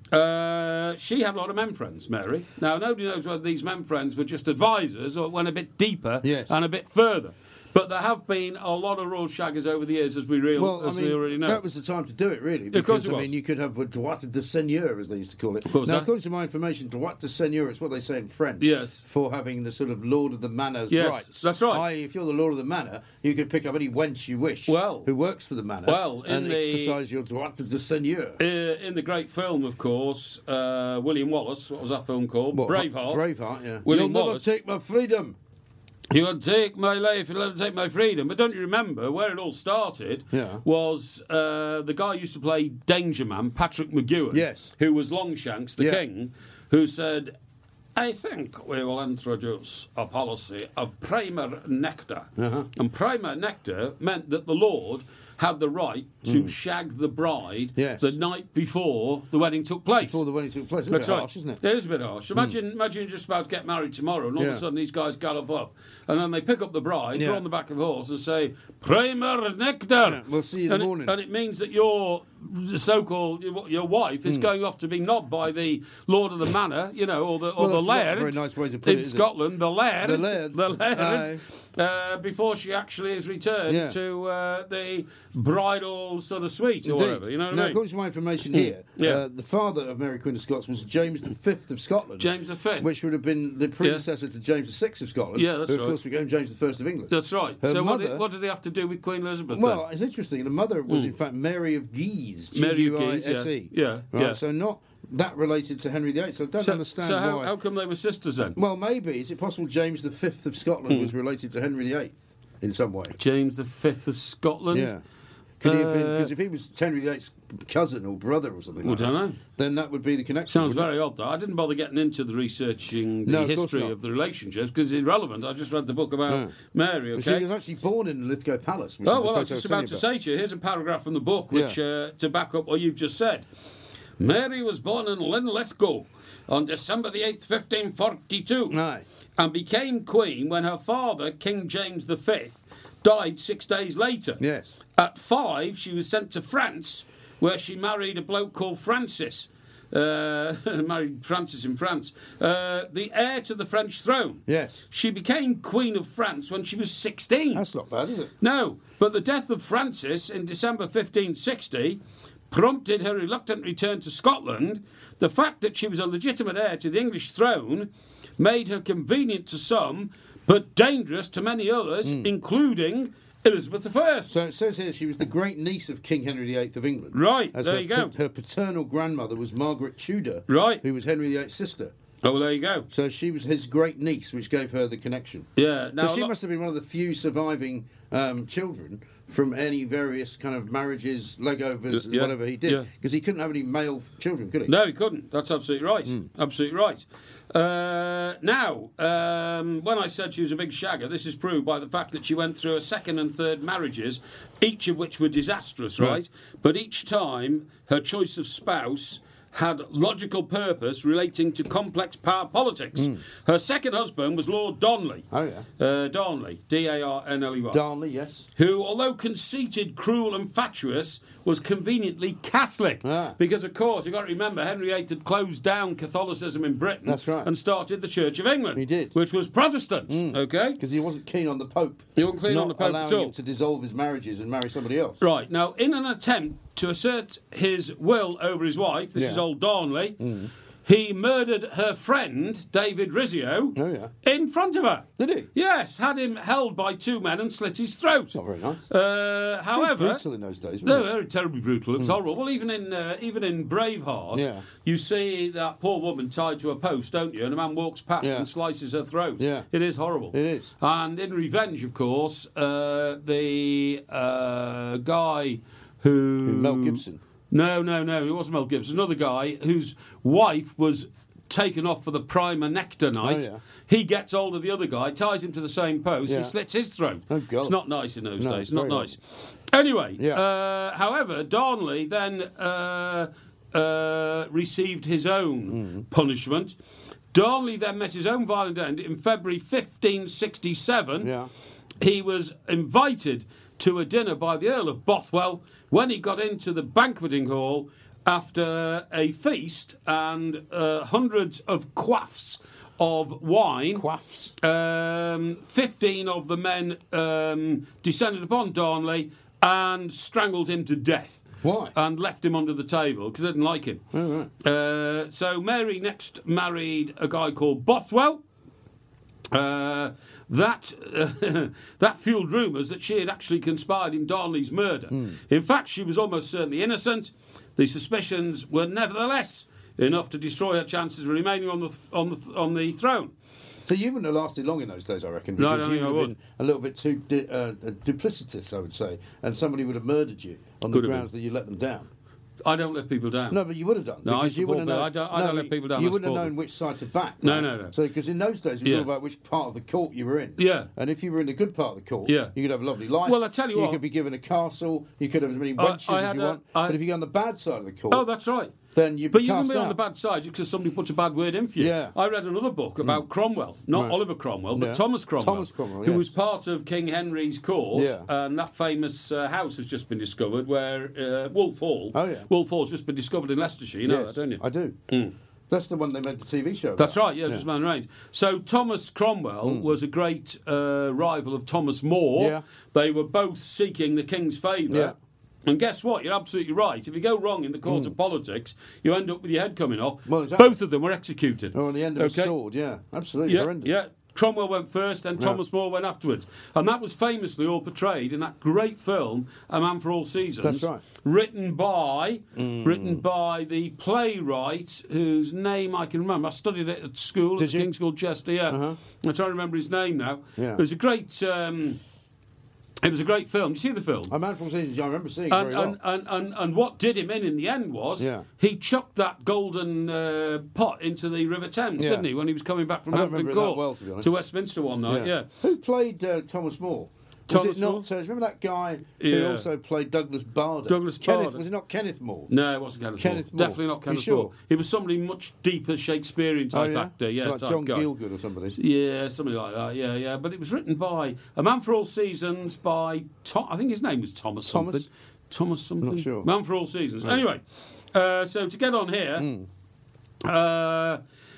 Speaker 3: uh, she had a lot of men friends, Mary. Now, nobody knows whether these men friends were just advisors or went a bit deeper
Speaker 2: yes.
Speaker 3: and a bit further. But there have been a lot of royal shaggers over the years, as we, real,
Speaker 2: well,
Speaker 3: as
Speaker 2: I mean,
Speaker 3: we already know.
Speaker 2: That was the time to do it, really. Because,
Speaker 3: of course it
Speaker 2: I
Speaker 3: was.
Speaker 2: mean, you could have a droit de seigneur, as they used to call it.
Speaker 3: What was
Speaker 2: now,
Speaker 3: that?
Speaker 2: according to my information, droit de seigneur is what they say in French.
Speaker 3: Yes.
Speaker 2: For having the sort of lord of the manor's
Speaker 3: Yes,
Speaker 2: rights.
Speaker 3: that's right.
Speaker 2: that is, if you're the lord of the manor, you can pick up any wench you wish
Speaker 3: Well,
Speaker 2: who works for the manor
Speaker 3: well, in
Speaker 2: and
Speaker 3: the-
Speaker 2: exercise your droit de seigneur.
Speaker 3: Uh, in the great film, of course, uh, William Wallace, what was that film called?
Speaker 2: What,
Speaker 3: Braveheart.
Speaker 2: Braveheart, yeah.
Speaker 3: William
Speaker 2: You'll
Speaker 3: Wallace.
Speaker 2: never take my freedom.
Speaker 3: You'll take my life, you'll never take my freedom. But don't you remember where it all started?
Speaker 2: Yeah.
Speaker 3: Was uh, the guy who used to play Danger Man, Patrick McGowan,
Speaker 2: Yes.
Speaker 3: who was Longshanks, the
Speaker 2: Yeah.
Speaker 3: king, who said, I think we will introduce a policy of primer nectar.
Speaker 2: Uh-huh.
Speaker 3: And primer nectar meant that the Lord had the right to shag the bride
Speaker 2: Yes.
Speaker 3: the night before the wedding took place.
Speaker 2: Before the wedding took place. It's a
Speaker 3: That's
Speaker 2: bit
Speaker 3: right.
Speaker 2: harsh, isn't it?
Speaker 3: It is a bit harsh. Imagine, imagine you're just about to get married tomorrow, and all of
Speaker 2: Yeah.
Speaker 3: a sudden these guys gallop up, and then they pick up the bride,
Speaker 2: Yeah.
Speaker 3: they're on the back of a horse, and say, "Primer nectar."
Speaker 2: Yeah, we'll see you in
Speaker 3: and
Speaker 2: the
Speaker 3: it-
Speaker 2: morning.
Speaker 3: and it means that your so-called your, your wife is going off to be knobbed by the lord of the manor, you know, or the or
Speaker 2: Well,
Speaker 3: the
Speaker 2: that's not a
Speaker 3: laird.
Speaker 2: very nice way to put
Speaker 3: in
Speaker 2: it, is it?
Speaker 3: Scotland, the laird,
Speaker 2: The laird.
Speaker 3: the laird,
Speaker 2: Aye.
Speaker 3: uh, before she actually is returned
Speaker 2: Yeah.
Speaker 3: to uh, the bridal sort of suite or
Speaker 2: Indeed.
Speaker 3: whatever. You know what
Speaker 2: now,
Speaker 3: I mean?
Speaker 2: according to my information here,
Speaker 3: Yeah.
Speaker 2: uh, the father of Mary Queen of Scots was James the Fifth of Scotland.
Speaker 3: James the Fifth.
Speaker 2: Which would have been the predecessor to James the Sixth of Scotland.
Speaker 3: Yeah, that's
Speaker 2: who, of
Speaker 3: right.
Speaker 2: course, became James the First of England.
Speaker 3: That's right.
Speaker 2: Her
Speaker 3: so what
Speaker 2: mother-
Speaker 3: did, what did he have to do with Queen Elizabeth
Speaker 2: Well,
Speaker 3: then?
Speaker 2: it's interesting. The mother was, in fact, Mary of Guise. G
Speaker 3: Mary
Speaker 2: U
Speaker 3: of
Speaker 2: I
Speaker 3: Guise,
Speaker 2: S E.
Speaker 3: yeah. Yeah,
Speaker 2: Right,
Speaker 3: yeah.
Speaker 2: So not that related to Henry the Eighth. So I don't
Speaker 3: So,
Speaker 2: understand
Speaker 3: so how,
Speaker 2: why.
Speaker 3: how come they were sisters then?
Speaker 2: Well, maybe. Is it possible James the Fifth of Scotland
Speaker 3: Hmm.
Speaker 2: was related to Henry the Eighth in some way?
Speaker 3: James the Fifth of Scotland?
Speaker 2: Yeah. Could he have been?
Speaker 3: Uh,
Speaker 2: Because if he was Henry the Eighth's cousin or brother or something
Speaker 3: I
Speaker 2: like
Speaker 3: don't
Speaker 2: that,
Speaker 3: know.
Speaker 2: then that would be the connection.
Speaker 3: Sounds
Speaker 2: wouldn't it?
Speaker 3: very odd, though. I didn't bother getting into the researching the
Speaker 2: No, of course
Speaker 3: history
Speaker 2: not.
Speaker 3: of the relationships because it's irrelevant. I just read the book about
Speaker 2: Yeah.
Speaker 3: Mary,
Speaker 2: Well,
Speaker 3: okay?
Speaker 2: She was actually born in Lithgow Palace. Which
Speaker 3: Oh,
Speaker 2: is the
Speaker 3: well, I
Speaker 2: place
Speaker 3: was just
Speaker 2: telling
Speaker 3: about
Speaker 2: you
Speaker 3: to say to you, here's a paragraph from the book which
Speaker 2: Yeah.
Speaker 3: uh, to back up what you've just said. Mary was born in Linlithgow on December the eighth, fifteen forty-two,
Speaker 2: Aye.
Speaker 3: and became queen when her father, King James the Fifth, died six days later.
Speaker 2: Yes.
Speaker 3: At five, she was sent to France, where she married a bloke called Francis. Uh, married Francis in France, uh, the heir to the French throne.
Speaker 2: Yes.
Speaker 3: She became Queen of France when she was sixteen.
Speaker 2: That's not bad, is it?
Speaker 3: No, but the death of Francis in December fifteen sixty prompted her reluctant return to Scotland. The fact that she was a legitimate heir to the English throne made her convenient to some, but dangerous to many others, including Elizabeth the First.
Speaker 2: So it says here she was the great niece of King Henry the Eighth of England.
Speaker 3: Right,
Speaker 2: As
Speaker 3: there
Speaker 2: her,
Speaker 3: you go.
Speaker 2: Her paternal grandmother was Margaret Tudor,
Speaker 3: Right.
Speaker 2: who was Henry the Eighth's sister.
Speaker 3: Oh, well, there you go.
Speaker 2: So she was his great niece, which gave her the connection.
Speaker 3: Yeah. Now,
Speaker 2: so she
Speaker 3: a lot-
Speaker 2: must have been one of the few surviving um, children from any various kind of marriages, legovers, and
Speaker 3: Yeah,
Speaker 2: whatever he did.
Speaker 3: yeah.
Speaker 2: Because he couldn't have any male f- children, could he?
Speaker 3: No, he couldn't. That's absolutely right.
Speaker 2: Hmm.
Speaker 3: Absolutely right. Uh, now, um, when I said she was a big shagger, this is proved by the fact that she went through a second and third marriages, each of which were disastrous, right?
Speaker 2: Right.
Speaker 3: But each time, her choice of spouse had logical purpose relating to complex power politics. Her second husband was Lord Darnley.
Speaker 2: Hmm. Oh, yeah.
Speaker 3: Uh, Darnley, D A R N L E Y.
Speaker 2: Darnley, yes.
Speaker 3: Who, although conceited, cruel, and fatuous, was conveniently Catholic.
Speaker 2: Ah.
Speaker 3: Because, of course, you've got to remember, Henry the Eighth had closed down Catholicism in Britain.
Speaker 2: That's right.
Speaker 3: And started the Church of England.
Speaker 2: He did.
Speaker 3: Which was Protestant, okay?
Speaker 2: Because he wasn't keen on the Pope.
Speaker 3: He wasn't keen
Speaker 2: not
Speaker 3: on the Pope
Speaker 2: allowing
Speaker 3: at all.
Speaker 2: him to dissolve his marriages and marry somebody else.
Speaker 3: Right, now, in an attempt to assert his will over his wife, this
Speaker 2: Yeah.
Speaker 3: is old Darnley, he murdered her friend, David Rizzio,
Speaker 2: Oh, yeah.
Speaker 3: in front of her.
Speaker 2: Did he?
Speaker 3: Yes, had him held by two men and slit his throat.
Speaker 2: Not very nice.
Speaker 3: Uh, however,
Speaker 2: brutal in those days, wasn't
Speaker 3: no,
Speaker 2: it?
Speaker 3: very terribly brutal. It was horrible. Well, even in uh, even in Braveheart,
Speaker 2: Yeah.
Speaker 3: you see that poor woman tied to a post, don't you? And a man walks past
Speaker 2: Yeah.
Speaker 3: and slices her throat.
Speaker 2: Yeah.
Speaker 3: It is horrible.
Speaker 2: It is.
Speaker 3: And in Revenge, of course, uh, the uh, guy who
Speaker 2: Mel Gibson.
Speaker 3: No, no, no. It wasn't Mel Gibson. Another guy whose wife was taken off for the Prima Nectar night.
Speaker 2: Oh, yeah.
Speaker 3: He gets hold of the other guy, ties him to the same post,
Speaker 2: Yeah.
Speaker 3: he slits his throat.
Speaker 2: Oh, God.
Speaker 3: It's not nice in those
Speaker 2: No,
Speaker 3: days.
Speaker 2: it's
Speaker 3: Not
Speaker 2: very
Speaker 3: nice. Anyway,
Speaker 2: Yeah.
Speaker 3: uh, however, Darnley then uh, uh, received his own
Speaker 2: Mm.
Speaker 3: punishment. Darnley then met his own violent end in February fifteen sixty-seven.
Speaker 2: Yeah.
Speaker 3: He was invited to a dinner by the Earl of Bothwell when he got into the banqueting hall after a feast and uh, hundreds of quaffs of wine.
Speaker 2: Quaffs.
Speaker 3: Um, Fifteen of the men um, descended upon Darnley and strangled him to death.
Speaker 2: Why?
Speaker 3: And left him under the table because they didn't like him.
Speaker 2: Oh, right.
Speaker 3: Uh, so Mary next married a guy called Bothwell. Uh, that uh, that fueled rumours that she had actually conspired in Darnley's murder.
Speaker 2: Hmm.
Speaker 3: In fact, she was almost certainly innocent. The suspicions were nevertheless enough to destroy her chances of remaining on the th- on the th- on the throne.
Speaker 2: So you wouldn't have lasted long in those days, I reckon.
Speaker 3: No, I
Speaker 2: Because
Speaker 3: don't
Speaker 2: you
Speaker 3: think I
Speaker 2: would have
Speaker 3: would.
Speaker 2: been a little bit too di- uh, duplicitous, I would say, and somebody would have murdered you on
Speaker 3: Could
Speaker 2: the
Speaker 3: have
Speaker 2: grounds that you let them down.
Speaker 3: I don't let people down.
Speaker 2: No, but you would have done.
Speaker 3: No, I
Speaker 2: because you
Speaker 3: support
Speaker 2: wouldn't have
Speaker 3: Bill.
Speaker 2: known-
Speaker 3: I don't- I
Speaker 2: no,
Speaker 3: don't let
Speaker 2: you-
Speaker 3: people down,
Speaker 2: You
Speaker 3: I
Speaker 2: wouldn't have
Speaker 3: support
Speaker 2: known
Speaker 3: them.
Speaker 2: which side to back.
Speaker 3: No,
Speaker 2: right?
Speaker 3: no, no.
Speaker 2: So, because in those days, it was
Speaker 3: Yeah.
Speaker 2: all about which part of the court you were in.
Speaker 3: Yeah.
Speaker 2: And if you were in the good part of the court,
Speaker 3: Yeah.
Speaker 2: you could have a lovely life.
Speaker 3: Well, I tell you
Speaker 2: you
Speaker 3: what-
Speaker 2: could be given a castle. You could have as many
Speaker 3: I-
Speaker 2: wenches
Speaker 3: I
Speaker 2: as
Speaker 3: had
Speaker 2: you
Speaker 3: a-
Speaker 2: want.
Speaker 3: I-
Speaker 2: but if you go on the bad side of the court,
Speaker 3: Oh, that's right.
Speaker 2: then you'd
Speaker 3: But
Speaker 2: be
Speaker 3: you can
Speaker 2: cast
Speaker 3: be on
Speaker 2: out.
Speaker 3: the bad side just because somebody puts a bad word in for you.
Speaker 2: Yeah.
Speaker 3: I read another book about Cromwell, not
Speaker 2: Right.
Speaker 3: Oliver Cromwell, but
Speaker 2: Yeah.
Speaker 3: Thomas Cromwell,
Speaker 2: Thomas Cromwell,
Speaker 3: who
Speaker 2: yes.
Speaker 3: was part of King Henry's court,
Speaker 2: Yeah.
Speaker 3: and that famous uh, house has just been discovered where uh, Wolf Hall.
Speaker 2: Oh, yeah.
Speaker 3: Wolf Hall's just been discovered in Leicestershire. You know
Speaker 2: Yes,
Speaker 3: that, don't you?
Speaker 2: I do. That's the one they made the T V show about.
Speaker 3: That's right, yeah, just Man Range. So Thomas Cromwell was a great uh, rival of Thomas More.
Speaker 2: Yeah.
Speaker 3: They were both seeking the king's favour.
Speaker 2: Yeah.
Speaker 3: And guess what? You're absolutely right. If you go wrong in the court of politics, you end up with your head coming off.
Speaker 2: Well, exactly.
Speaker 3: Both of them were executed.
Speaker 2: Or on the end of
Speaker 3: Okay?
Speaker 2: a sword, yeah. Absolutely
Speaker 3: Yeah,
Speaker 2: horrendous.
Speaker 3: yeah. Cromwell went first, and
Speaker 2: Yeah.
Speaker 3: Thomas More went afterwards. And that was famously all portrayed in that great film, A Man for All Seasons.
Speaker 2: That's right.
Speaker 3: Written by, written by the playwright whose name I can remember. I studied it at school,
Speaker 2: Did
Speaker 3: at
Speaker 2: you?
Speaker 3: King's School Chester. Yeah,
Speaker 2: Uh-huh.
Speaker 3: I'm trying to remember his name now.
Speaker 2: Yeah.
Speaker 3: It was a great. Um, it was a great film. Did you see the film?
Speaker 2: A Man from All Seasons, I remember seeing it
Speaker 3: And,
Speaker 2: very well.
Speaker 3: and, and, and, and what did him in in the end was
Speaker 2: Yeah.
Speaker 3: he chucked that golden uh, pot into the River Thames,
Speaker 2: Yeah.
Speaker 3: didn't he, when he was coming back from
Speaker 2: I don't
Speaker 3: Hampton
Speaker 2: remember it that
Speaker 3: Court
Speaker 2: well, to be honest.
Speaker 3: to Westminster one night? Yeah.
Speaker 2: Who played uh, Thomas More?
Speaker 3: Thomas
Speaker 2: was it not?
Speaker 3: More?
Speaker 2: Uh, do you remember that guy who
Speaker 3: Yeah.
Speaker 2: also played Douglas Bader?
Speaker 3: Douglas
Speaker 2: Kenneth,
Speaker 3: Bader.
Speaker 2: Was it not Kenneth More?
Speaker 3: No, it wasn't Kenneth,
Speaker 2: Kenneth
Speaker 3: More.
Speaker 2: More.
Speaker 3: Definitely not
Speaker 2: You
Speaker 3: Kenneth
Speaker 2: sure?
Speaker 3: More. He was somebody much deeper Shakespearean
Speaker 2: Oh
Speaker 3: type
Speaker 2: yeah,
Speaker 3: actor. Yeah,
Speaker 2: like
Speaker 3: type
Speaker 2: John
Speaker 3: guy.
Speaker 2: Gielgud or somebody.
Speaker 3: Yeah, something like that. Yeah, yeah. But it was written by A Man for All Seasons by Tom. I think his name was Thomas,
Speaker 2: Thomas?
Speaker 3: something. Thomas something.
Speaker 2: not sure.
Speaker 3: Man for All Seasons. Anyway, uh, so to get on here.
Speaker 2: Hmm.
Speaker 3: Uh,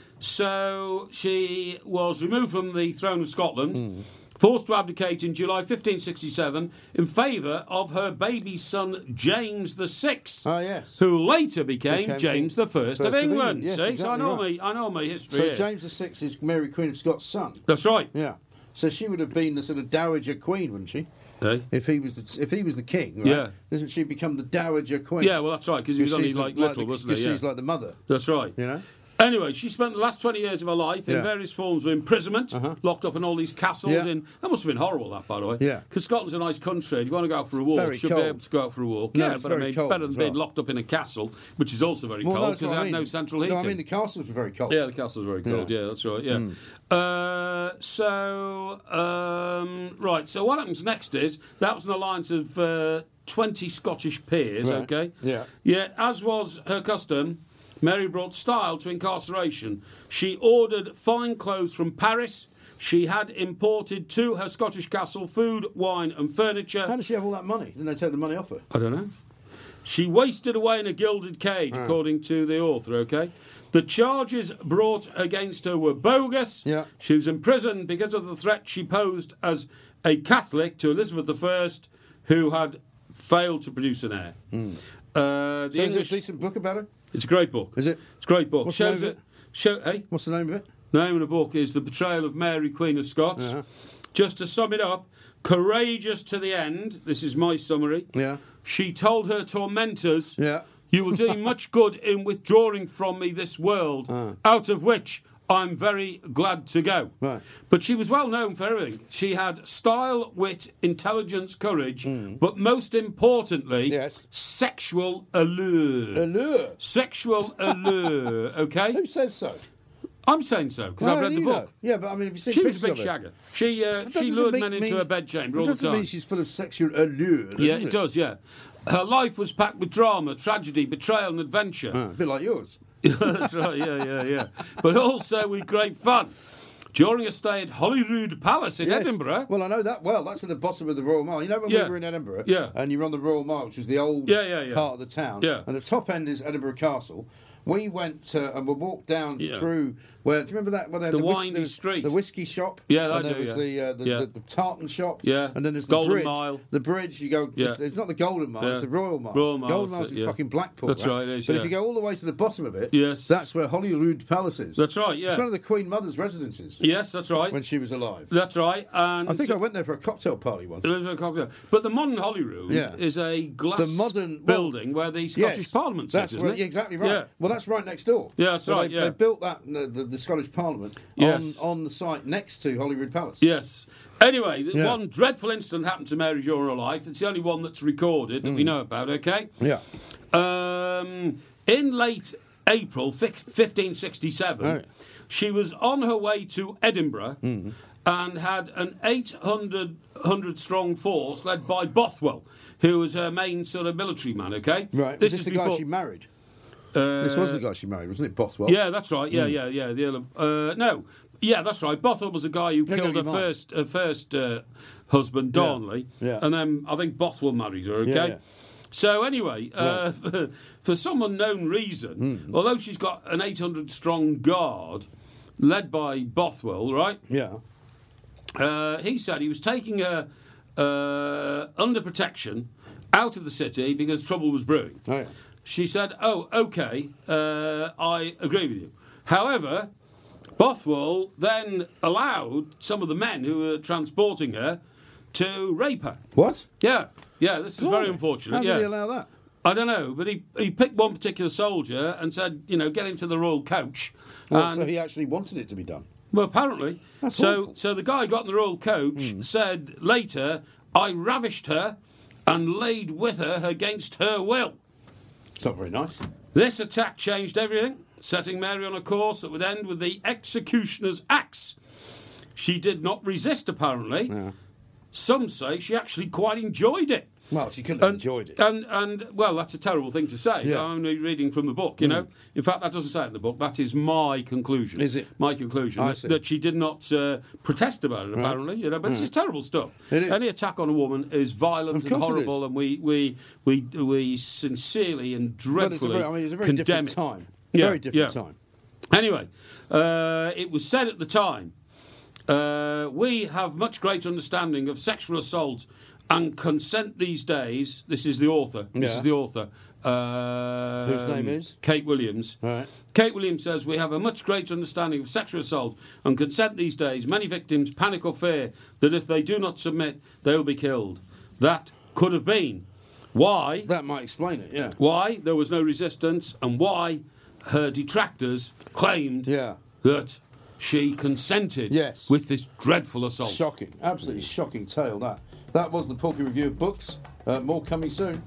Speaker 3: so she was removed from the throne of Scotland,
Speaker 2: Hmm.
Speaker 3: forced to abdicate in July fifteen sixty-seven in favour of her baby son James the Sixth,
Speaker 2: Oh yes.
Speaker 3: who later became,
Speaker 2: Became
Speaker 3: James
Speaker 2: King-
Speaker 3: the First,
Speaker 2: First
Speaker 3: of
Speaker 2: of
Speaker 3: England.
Speaker 2: England. Yes,
Speaker 3: See, so I
Speaker 2: exactly
Speaker 3: know
Speaker 2: right.
Speaker 3: me, I know my history.
Speaker 2: So
Speaker 3: here.
Speaker 2: James the Sixth is Mary Queen of Scots' son.
Speaker 3: That's right.
Speaker 2: Yeah. So she would have been the sort of dowager queen, wouldn't she?
Speaker 3: Eh?
Speaker 2: If he was the, if he was the king, right?
Speaker 3: Yeah.
Speaker 2: Doesn't she become the dowager queen?
Speaker 3: Yeah, well, that's right, because he was
Speaker 2: Because
Speaker 3: only
Speaker 2: she's
Speaker 3: like
Speaker 2: the-
Speaker 3: little,
Speaker 2: the,
Speaker 3: wasn't
Speaker 2: because
Speaker 3: he? Yeah.
Speaker 2: she's like the mother.
Speaker 3: That's right.
Speaker 2: You know.
Speaker 3: Anyway, she spent the last twenty years of her life in
Speaker 2: Yeah.
Speaker 3: various forms of imprisonment,
Speaker 2: Uh-huh.
Speaker 3: locked up in all these castles.
Speaker 2: Yeah.
Speaker 3: In that must have been horrible, that, by the way.
Speaker 2: Yeah.
Speaker 3: Because Scotland's a nice country. If you want to go out for a walk,
Speaker 2: Very
Speaker 3: you should
Speaker 2: cold.
Speaker 3: be able to go out for a walk.
Speaker 2: No,
Speaker 3: yeah,
Speaker 2: it's
Speaker 3: but I
Speaker 2: very
Speaker 3: mean,
Speaker 2: cold
Speaker 3: it's better
Speaker 2: as
Speaker 3: than being
Speaker 2: well.
Speaker 3: locked up in a castle, which is also very
Speaker 2: Well,
Speaker 3: cold
Speaker 2: that's
Speaker 3: because
Speaker 2: what
Speaker 3: they
Speaker 2: I
Speaker 3: had
Speaker 2: mean.
Speaker 3: no central heating.
Speaker 2: No, I mean the castles were very cold.
Speaker 3: Yeah, the castle's very cold. Yeah, that's right. Yeah. Uh, so um, right. So what happens next is that was an alliance of uh, twenty Scottish peers.
Speaker 2: Right.
Speaker 3: Okay.
Speaker 2: Yeah.
Speaker 3: Yeah. As was her custom, Mary brought style to incarceration. She ordered fine clothes from Paris. She had imported to her Scottish castle food, wine, and furniture.
Speaker 2: How does she have all that money? Didn't they take the money off her?
Speaker 3: I don't know. She wasted away in a gilded cage, according to the author, okay? The charges brought against her were bogus.
Speaker 2: Yeah.
Speaker 3: She was imprisoned because of the threat she posed as a Catholic to Elizabeth the First, who had failed to produce an heir. Uh, the
Speaker 2: So
Speaker 3: English.
Speaker 2: is it a decent book about her?
Speaker 3: It's a great book.
Speaker 2: Is it?
Speaker 3: It's a great book.
Speaker 2: What's the
Speaker 3: Shows
Speaker 2: name of
Speaker 3: it. Show, hey,
Speaker 2: What's the name of it?
Speaker 3: the name of the book is The Betrayal of Mary, Queen of Scots.
Speaker 2: Uh-huh.
Speaker 3: Just to sum it up, courageous to the end. This is my summary.
Speaker 2: Yeah.
Speaker 3: She told her tormentors,
Speaker 2: Yeah.
Speaker 3: "You will do much good in withdrawing from me this world,
Speaker 2: Ah.
Speaker 3: out of which I'm very glad to go."
Speaker 2: Right.
Speaker 3: But she was well known for everything. She had style, wit, intelligence, courage, but most importantly,
Speaker 2: Hmm. Yes.
Speaker 3: sexual allure.
Speaker 2: Allure.
Speaker 3: Sexual allure, okay?
Speaker 2: Who says so?
Speaker 3: I'm saying so, because
Speaker 2: Well,
Speaker 3: I've read
Speaker 2: how
Speaker 3: the
Speaker 2: do you
Speaker 3: book.
Speaker 2: know? Yeah, but I mean, have you seen
Speaker 3: She was a
Speaker 2: pictures
Speaker 3: big
Speaker 2: of it?
Speaker 3: shagger. She, uh,
Speaker 2: That
Speaker 3: she
Speaker 2: doesn't
Speaker 3: lured
Speaker 2: mean-
Speaker 3: men into
Speaker 2: mean-
Speaker 3: her bedchamber
Speaker 2: It
Speaker 3: all the
Speaker 2: doesn't
Speaker 3: time.
Speaker 2: mean she's full of sexual allure.
Speaker 3: Yeah,
Speaker 2: does
Speaker 3: it does, yeah. Her life was packed with drama, tragedy, betrayal, and adventure.
Speaker 2: Ah, a bit like yours.
Speaker 3: That's right, yeah, yeah, yeah. But also with great fun. During a stay at Holyrood Palace in
Speaker 2: Yes.
Speaker 3: Edinburgh.
Speaker 2: Well, I know that well. That's at the bottom of the Royal Mile. You know when
Speaker 3: Yeah.
Speaker 2: we were in Edinburgh?
Speaker 3: Yeah.
Speaker 2: And you're on the Royal Mile, which is the old
Speaker 3: Yeah, yeah, yeah.
Speaker 2: part of the town.
Speaker 3: Yeah.
Speaker 2: And the top end is Edinburgh Castle. We went uh, and we walked down
Speaker 3: Yeah.
Speaker 2: through where. Do you remember that? Where they had
Speaker 3: The
Speaker 2: whis-
Speaker 3: windy
Speaker 2: there was
Speaker 3: street.
Speaker 2: the whiskey shop.
Speaker 3: Yeah, I
Speaker 2: and there
Speaker 3: do,
Speaker 2: was
Speaker 3: yeah.
Speaker 2: the, uh, the,
Speaker 3: Yeah.
Speaker 2: the the tartan shop.
Speaker 3: Yeah.
Speaker 2: and then there's the
Speaker 3: Golden
Speaker 2: bridge.
Speaker 3: Mile.
Speaker 2: The bridge. You go.
Speaker 3: Yeah.
Speaker 2: It's, it's not the Golden Mile.
Speaker 3: Yeah.
Speaker 2: It's the Royal Mile.
Speaker 3: Royal Mile,
Speaker 2: Golden
Speaker 3: that's
Speaker 2: Mile's
Speaker 3: it,
Speaker 2: in
Speaker 3: yeah.
Speaker 2: fucking Blackpool.
Speaker 3: That's right, it is,
Speaker 2: But
Speaker 3: yeah.
Speaker 2: if you go all the way to the bottom of it,
Speaker 3: Yes.
Speaker 2: that's where Holyrood Palace is.
Speaker 3: That's right, yeah.
Speaker 2: It's one of the Queen Mother's residences
Speaker 3: Yes, that's right.
Speaker 2: when she was alive.
Speaker 3: That's right. And
Speaker 2: I think I went there for a cocktail party once.
Speaker 3: Elizabeth Cocktail. But the modern Holyrood
Speaker 2: Yeah.
Speaker 3: is a glass
Speaker 2: The modern- well,
Speaker 3: building where the Scottish
Speaker 2: Yes,
Speaker 3: Parliament
Speaker 2: that's
Speaker 3: sits,
Speaker 2: where,
Speaker 3: isn't
Speaker 2: yeah,
Speaker 3: it?
Speaker 2: exactly right.
Speaker 3: Yeah.
Speaker 2: Well, that's right next door.
Speaker 3: Yeah, that's
Speaker 2: so
Speaker 3: right,
Speaker 2: They,
Speaker 3: yeah.
Speaker 2: they built that the, the, the Scottish Parliament
Speaker 3: Yes.
Speaker 2: on, on the site next to Holyrood Palace.
Speaker 3: Yes. Anyway, the
Speaker 2: Yeah.
Speaker 3: one dreadful incident happened to Mary during her life. It's the only one that's recorded that we know about, okay?
Speaker 2: Yeah.
Speaker 3: Um, in late April fif- fifteen sixty-seven,
Speaker 2: Right.
Speaker 3: she was on her way to Edinburgh
Speaker 2: Mm-hmm.
Speaker 3: and had an eight hundred strong force led by Bothwell, who was her main sort of military man, okay?
Speaker 2: Right.
Speaker 3: This
Speaker 2: was this
Speaker 3: is
Speaker 2: the
Speaker 3: before,
Speaker 2: guy she married?
Speaker 3: uh,
Speaker 2: This was the guy she married, wasn't it? Bothwell.
Speaker 3: Yeah, that's right.
Speaker 2: Hmm.
Speaker 3: Yeah, yeah, yeah. The Earl of, uh, no, yeah, that's right. Bothwell was the guy who
Speaker 2: Yeah,
Speaker 3: killed
Speaker 2: yeah,
Speaker 3: her
Speaker 2: you might.
Speaker 3: first, her first uh, husband, Darnley,
Speaker 2: Yeah.
Speaker 3: and then I think Bothwell married her. Okay.
Speaker 2: Yeah, yeah.
Speaker 3: So anyway, uh, for, for some unknown reason,
Speaker 2: Hmm.
Speaker 3: although she's got an eight hundred strong guard led by Bothwell, right?
Speaker 2: Yeah.
Speaker 3: Uh, he said he was taking her uh, under protection out of the city because trouble was brewing.
Speaker 2: Oh, yeah.
Speaker 3: She said, "Oh, okay, uh, I agree with you." However, Bothwell then allowed some of the men who were transporting her to rape her.
Speaker 2: What?
Speaker 3: Yeah, yeah, this is very
Speaker 2: Blimey.
Speaker 3: unfortunate.
Speaker 2: How
Speaker 3: yeah.
Speaker 2: did he allow that?
Speaker 3: I don't know, but he, he picked one particular soldier and said, you know, get into the royal coach.
Speaker 2: Well,
Speaker 3: And-
Speaker 2: so he actually wanted it to be done.
Speaker 3: well, apparently.
Speaker 2: That's
Speaker 3: so,
Speaker 2: awful. Hmm.
Speaker 3: so the guy got in the royal coach said later, "I ravished her and laid with her against her will."
Speaker 2: It's not very nice.
Speaker 3: This attack changed everything, setting Mary on a course that would end with the executioner's axe. She did not resist, apparently. Some say she actually quite enjoyed it.
Speaker 2: Well, she couldn't have
Speaker 3: And,
Speaker 2: enjoyed it.
Speaker 3: and and well, that's a terrible thing to say.
Speaker 2: Yeah.
Speaker 3: I'm only reading from the book, you know. In fact, that doesn't say it in the book. That is my conclusion.
Speaker 2: Is it?
Speaker 3: My conclusion
Speaker 2: I
Speaker 3: that,
Speaker 2: see.
Speaker 3: that she did not uh, protest about it. Apparently, you know. But it's terrible stuff.
Speaker 2: It is.
Speaker 3: Any attack on a woman is violent
Speaker 2: Of
Speaker 3: and
Speaker 2: course it
Speaker 3: horrible,
Speaker 2: is.
Speaker 3: and we we we we sincerely and
Speaker 2: Well, it's a
Speaker 3: dreadfully
Speaker 2: very, I mean, it's a very
Speaker 3: condemn
Speaker 2: different
Speaker 3: it.
Speaker 2: time.
Speaker 3: Yeah,
Speaker 2: Very different
Speaker 3: yeah.
Speaker 2: time.
Speaker 3: Anyway, uh, it was said at the time, uh, we have much greater understanding of sexual assault and consent these days. This is the author. This
Speaker 2: Yeah.
Speaker 3: is the author. Uh,
Speaker 2: Whose name is?
Speaker 3: Kate Williams.
Speaker 2: Right.
Speaker 3: Kate Williams says we have a much greater understanding of sexual assault and consent these days. Many victims panic or fear that if they do not submit, they will be killed. That could have been why
Speaker 2: That might explain it, yeah.
Speaker 3: why there was no resistance and why her detractors claimed
Speaker 2: Yeah.
Speaker 3: that she consented
Speaker 2: Yes.
Speaker 3: with this dreadful assault.
Speaker 2: Shocking. Absolutely shocking tale, that. That was the Porky Review of Books. Uh, more coming soon.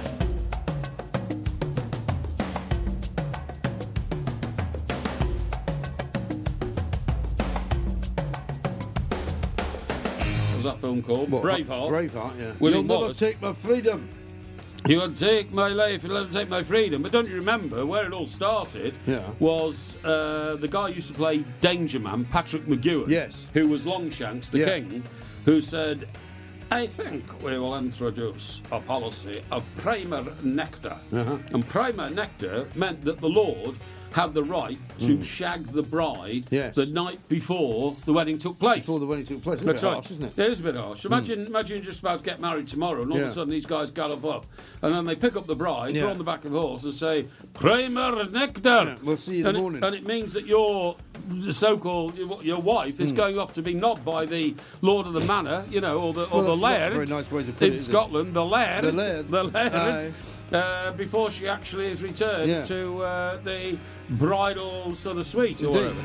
Speaker 3: What was that film called?
Speaker 2: What,
Speaker 3: Braveheart.
Speaker 2: Braveheart, yeah.
Speaker 3: William
Speaker 2: You'll never
Speaker 3: Wallace.
Speaker 2: take my freedom.
Speaker 3: You'll take my life, you'll never take my freedom. But don't you remember where it all started?
Speaker 2: Yeah.
Speaker 3: Was uh, the guy who used to play Danger Man, Patrick McGowan.
Speaker 2: Yes.
Speaker 3: Who was Longshanks, the
Speaker 2: Yeah.
Speaker 3: king, who said, I think we will introduce a policy of primer nectar.
Speaker 2: Uh-huh.
Speaker 3: And primer nectar meant that the Lord had the right to mm. shag the bride
Speaker 2: yes.
Speaker 3: the night before the wedding took place.
Speaker 2: Before the wedding took place. It's
Speaker 3: That's
Speaker 2: a bit
Speaker 3: right.
Speaker 2: harsh, isn't it?
Speaker 3: It is a bit harsh. Imagine,
Speaker 2: mm.
Speaker 3: imagine you're just about to get married tomorrow, and all
Speaker 2: yeah.
Speaker 3: of a sudden these guys gallop up, and then they pick up the bride,
Speaker 2: yeah.
Speaker 3: put on the back of a horse, and say, "Kramer Nectar."
Speaker 2: Yeah, we'll see you in
Speaker 3: and
Speaker 2: the
Speaker 3: it,
Speaker 2: morning.
Speaker 3: And it means that your so-called your wife is mm. going off to be knobbed by the Lord of the Manor, you know, or the or
Speaker 2: well,
Speaker 3: the laird.
Speaker 2: Very nice way to put
Speaker 3: in
Speaker 2: it,
Speaker 3: Scotland, the laird,
Speaker 2: the laird,
Speaker 3: the laird. Uh, before she actually is returned
Speaker 2: yeah.
Speaker 3: to uh, the bridal sort of suite or
Speaker 2: Indeed.
Speaker 3: whatever.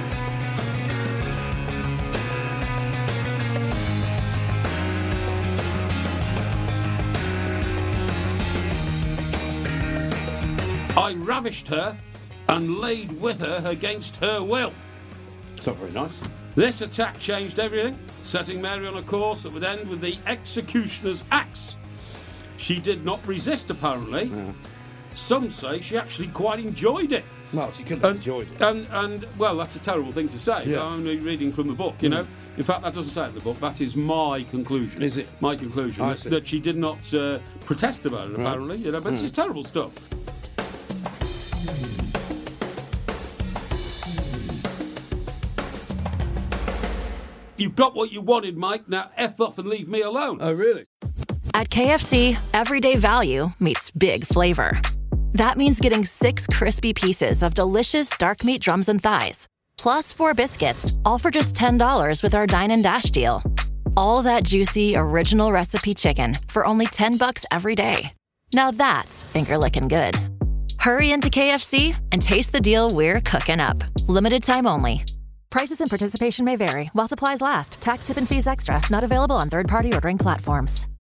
Speaker 3: I ravished her and laid with her against her will.
Speaker 2: It's not very nice.
Speaker 3: This attack changed everything, setting Mary on a course that would end with the executioner's axe. She did not resist, apparently.
Speaker 2: Yeah.
Speaker 3: Some say she actually quite enjoyed it.
Speaker 2: Well, she couldn't
Speaker 3: and,
Speaker 2: have enjoyed it.
Speaker 3: And, and, well, that's a terrible thing to say.
Speaker 2: Yeah.
Speaker 3: I'm only reading from the book, you mm. know. In fact, that doesn't say it in the book. That is my conclusion.
Speaker 2: Is it?
Speaker 3: My conclusion. That, that she did not uh, protest about it, apparently. Right. You know, but mm. it's terrible stuff. You got what you wanted, Mike. Now F off and leave me alone.
Speaker 2: Oh, really?
Speaker 4: At K F C, everyday value meets big flavor. That means getting six crispy pieces of delicious dark meat drums and thighs, plus four biscuits, all for just ten dollars with our Dine and Dash deal. All that juicy, original recipe chicken for only ten bucks every day. Now that's finger-licking good. Hurry into K F C and taste the deal we're cooking up. Limited time only. Prices and participation may vary while supplies last. Tax, tip, and fees extra. Not available on third-party ordering platforms.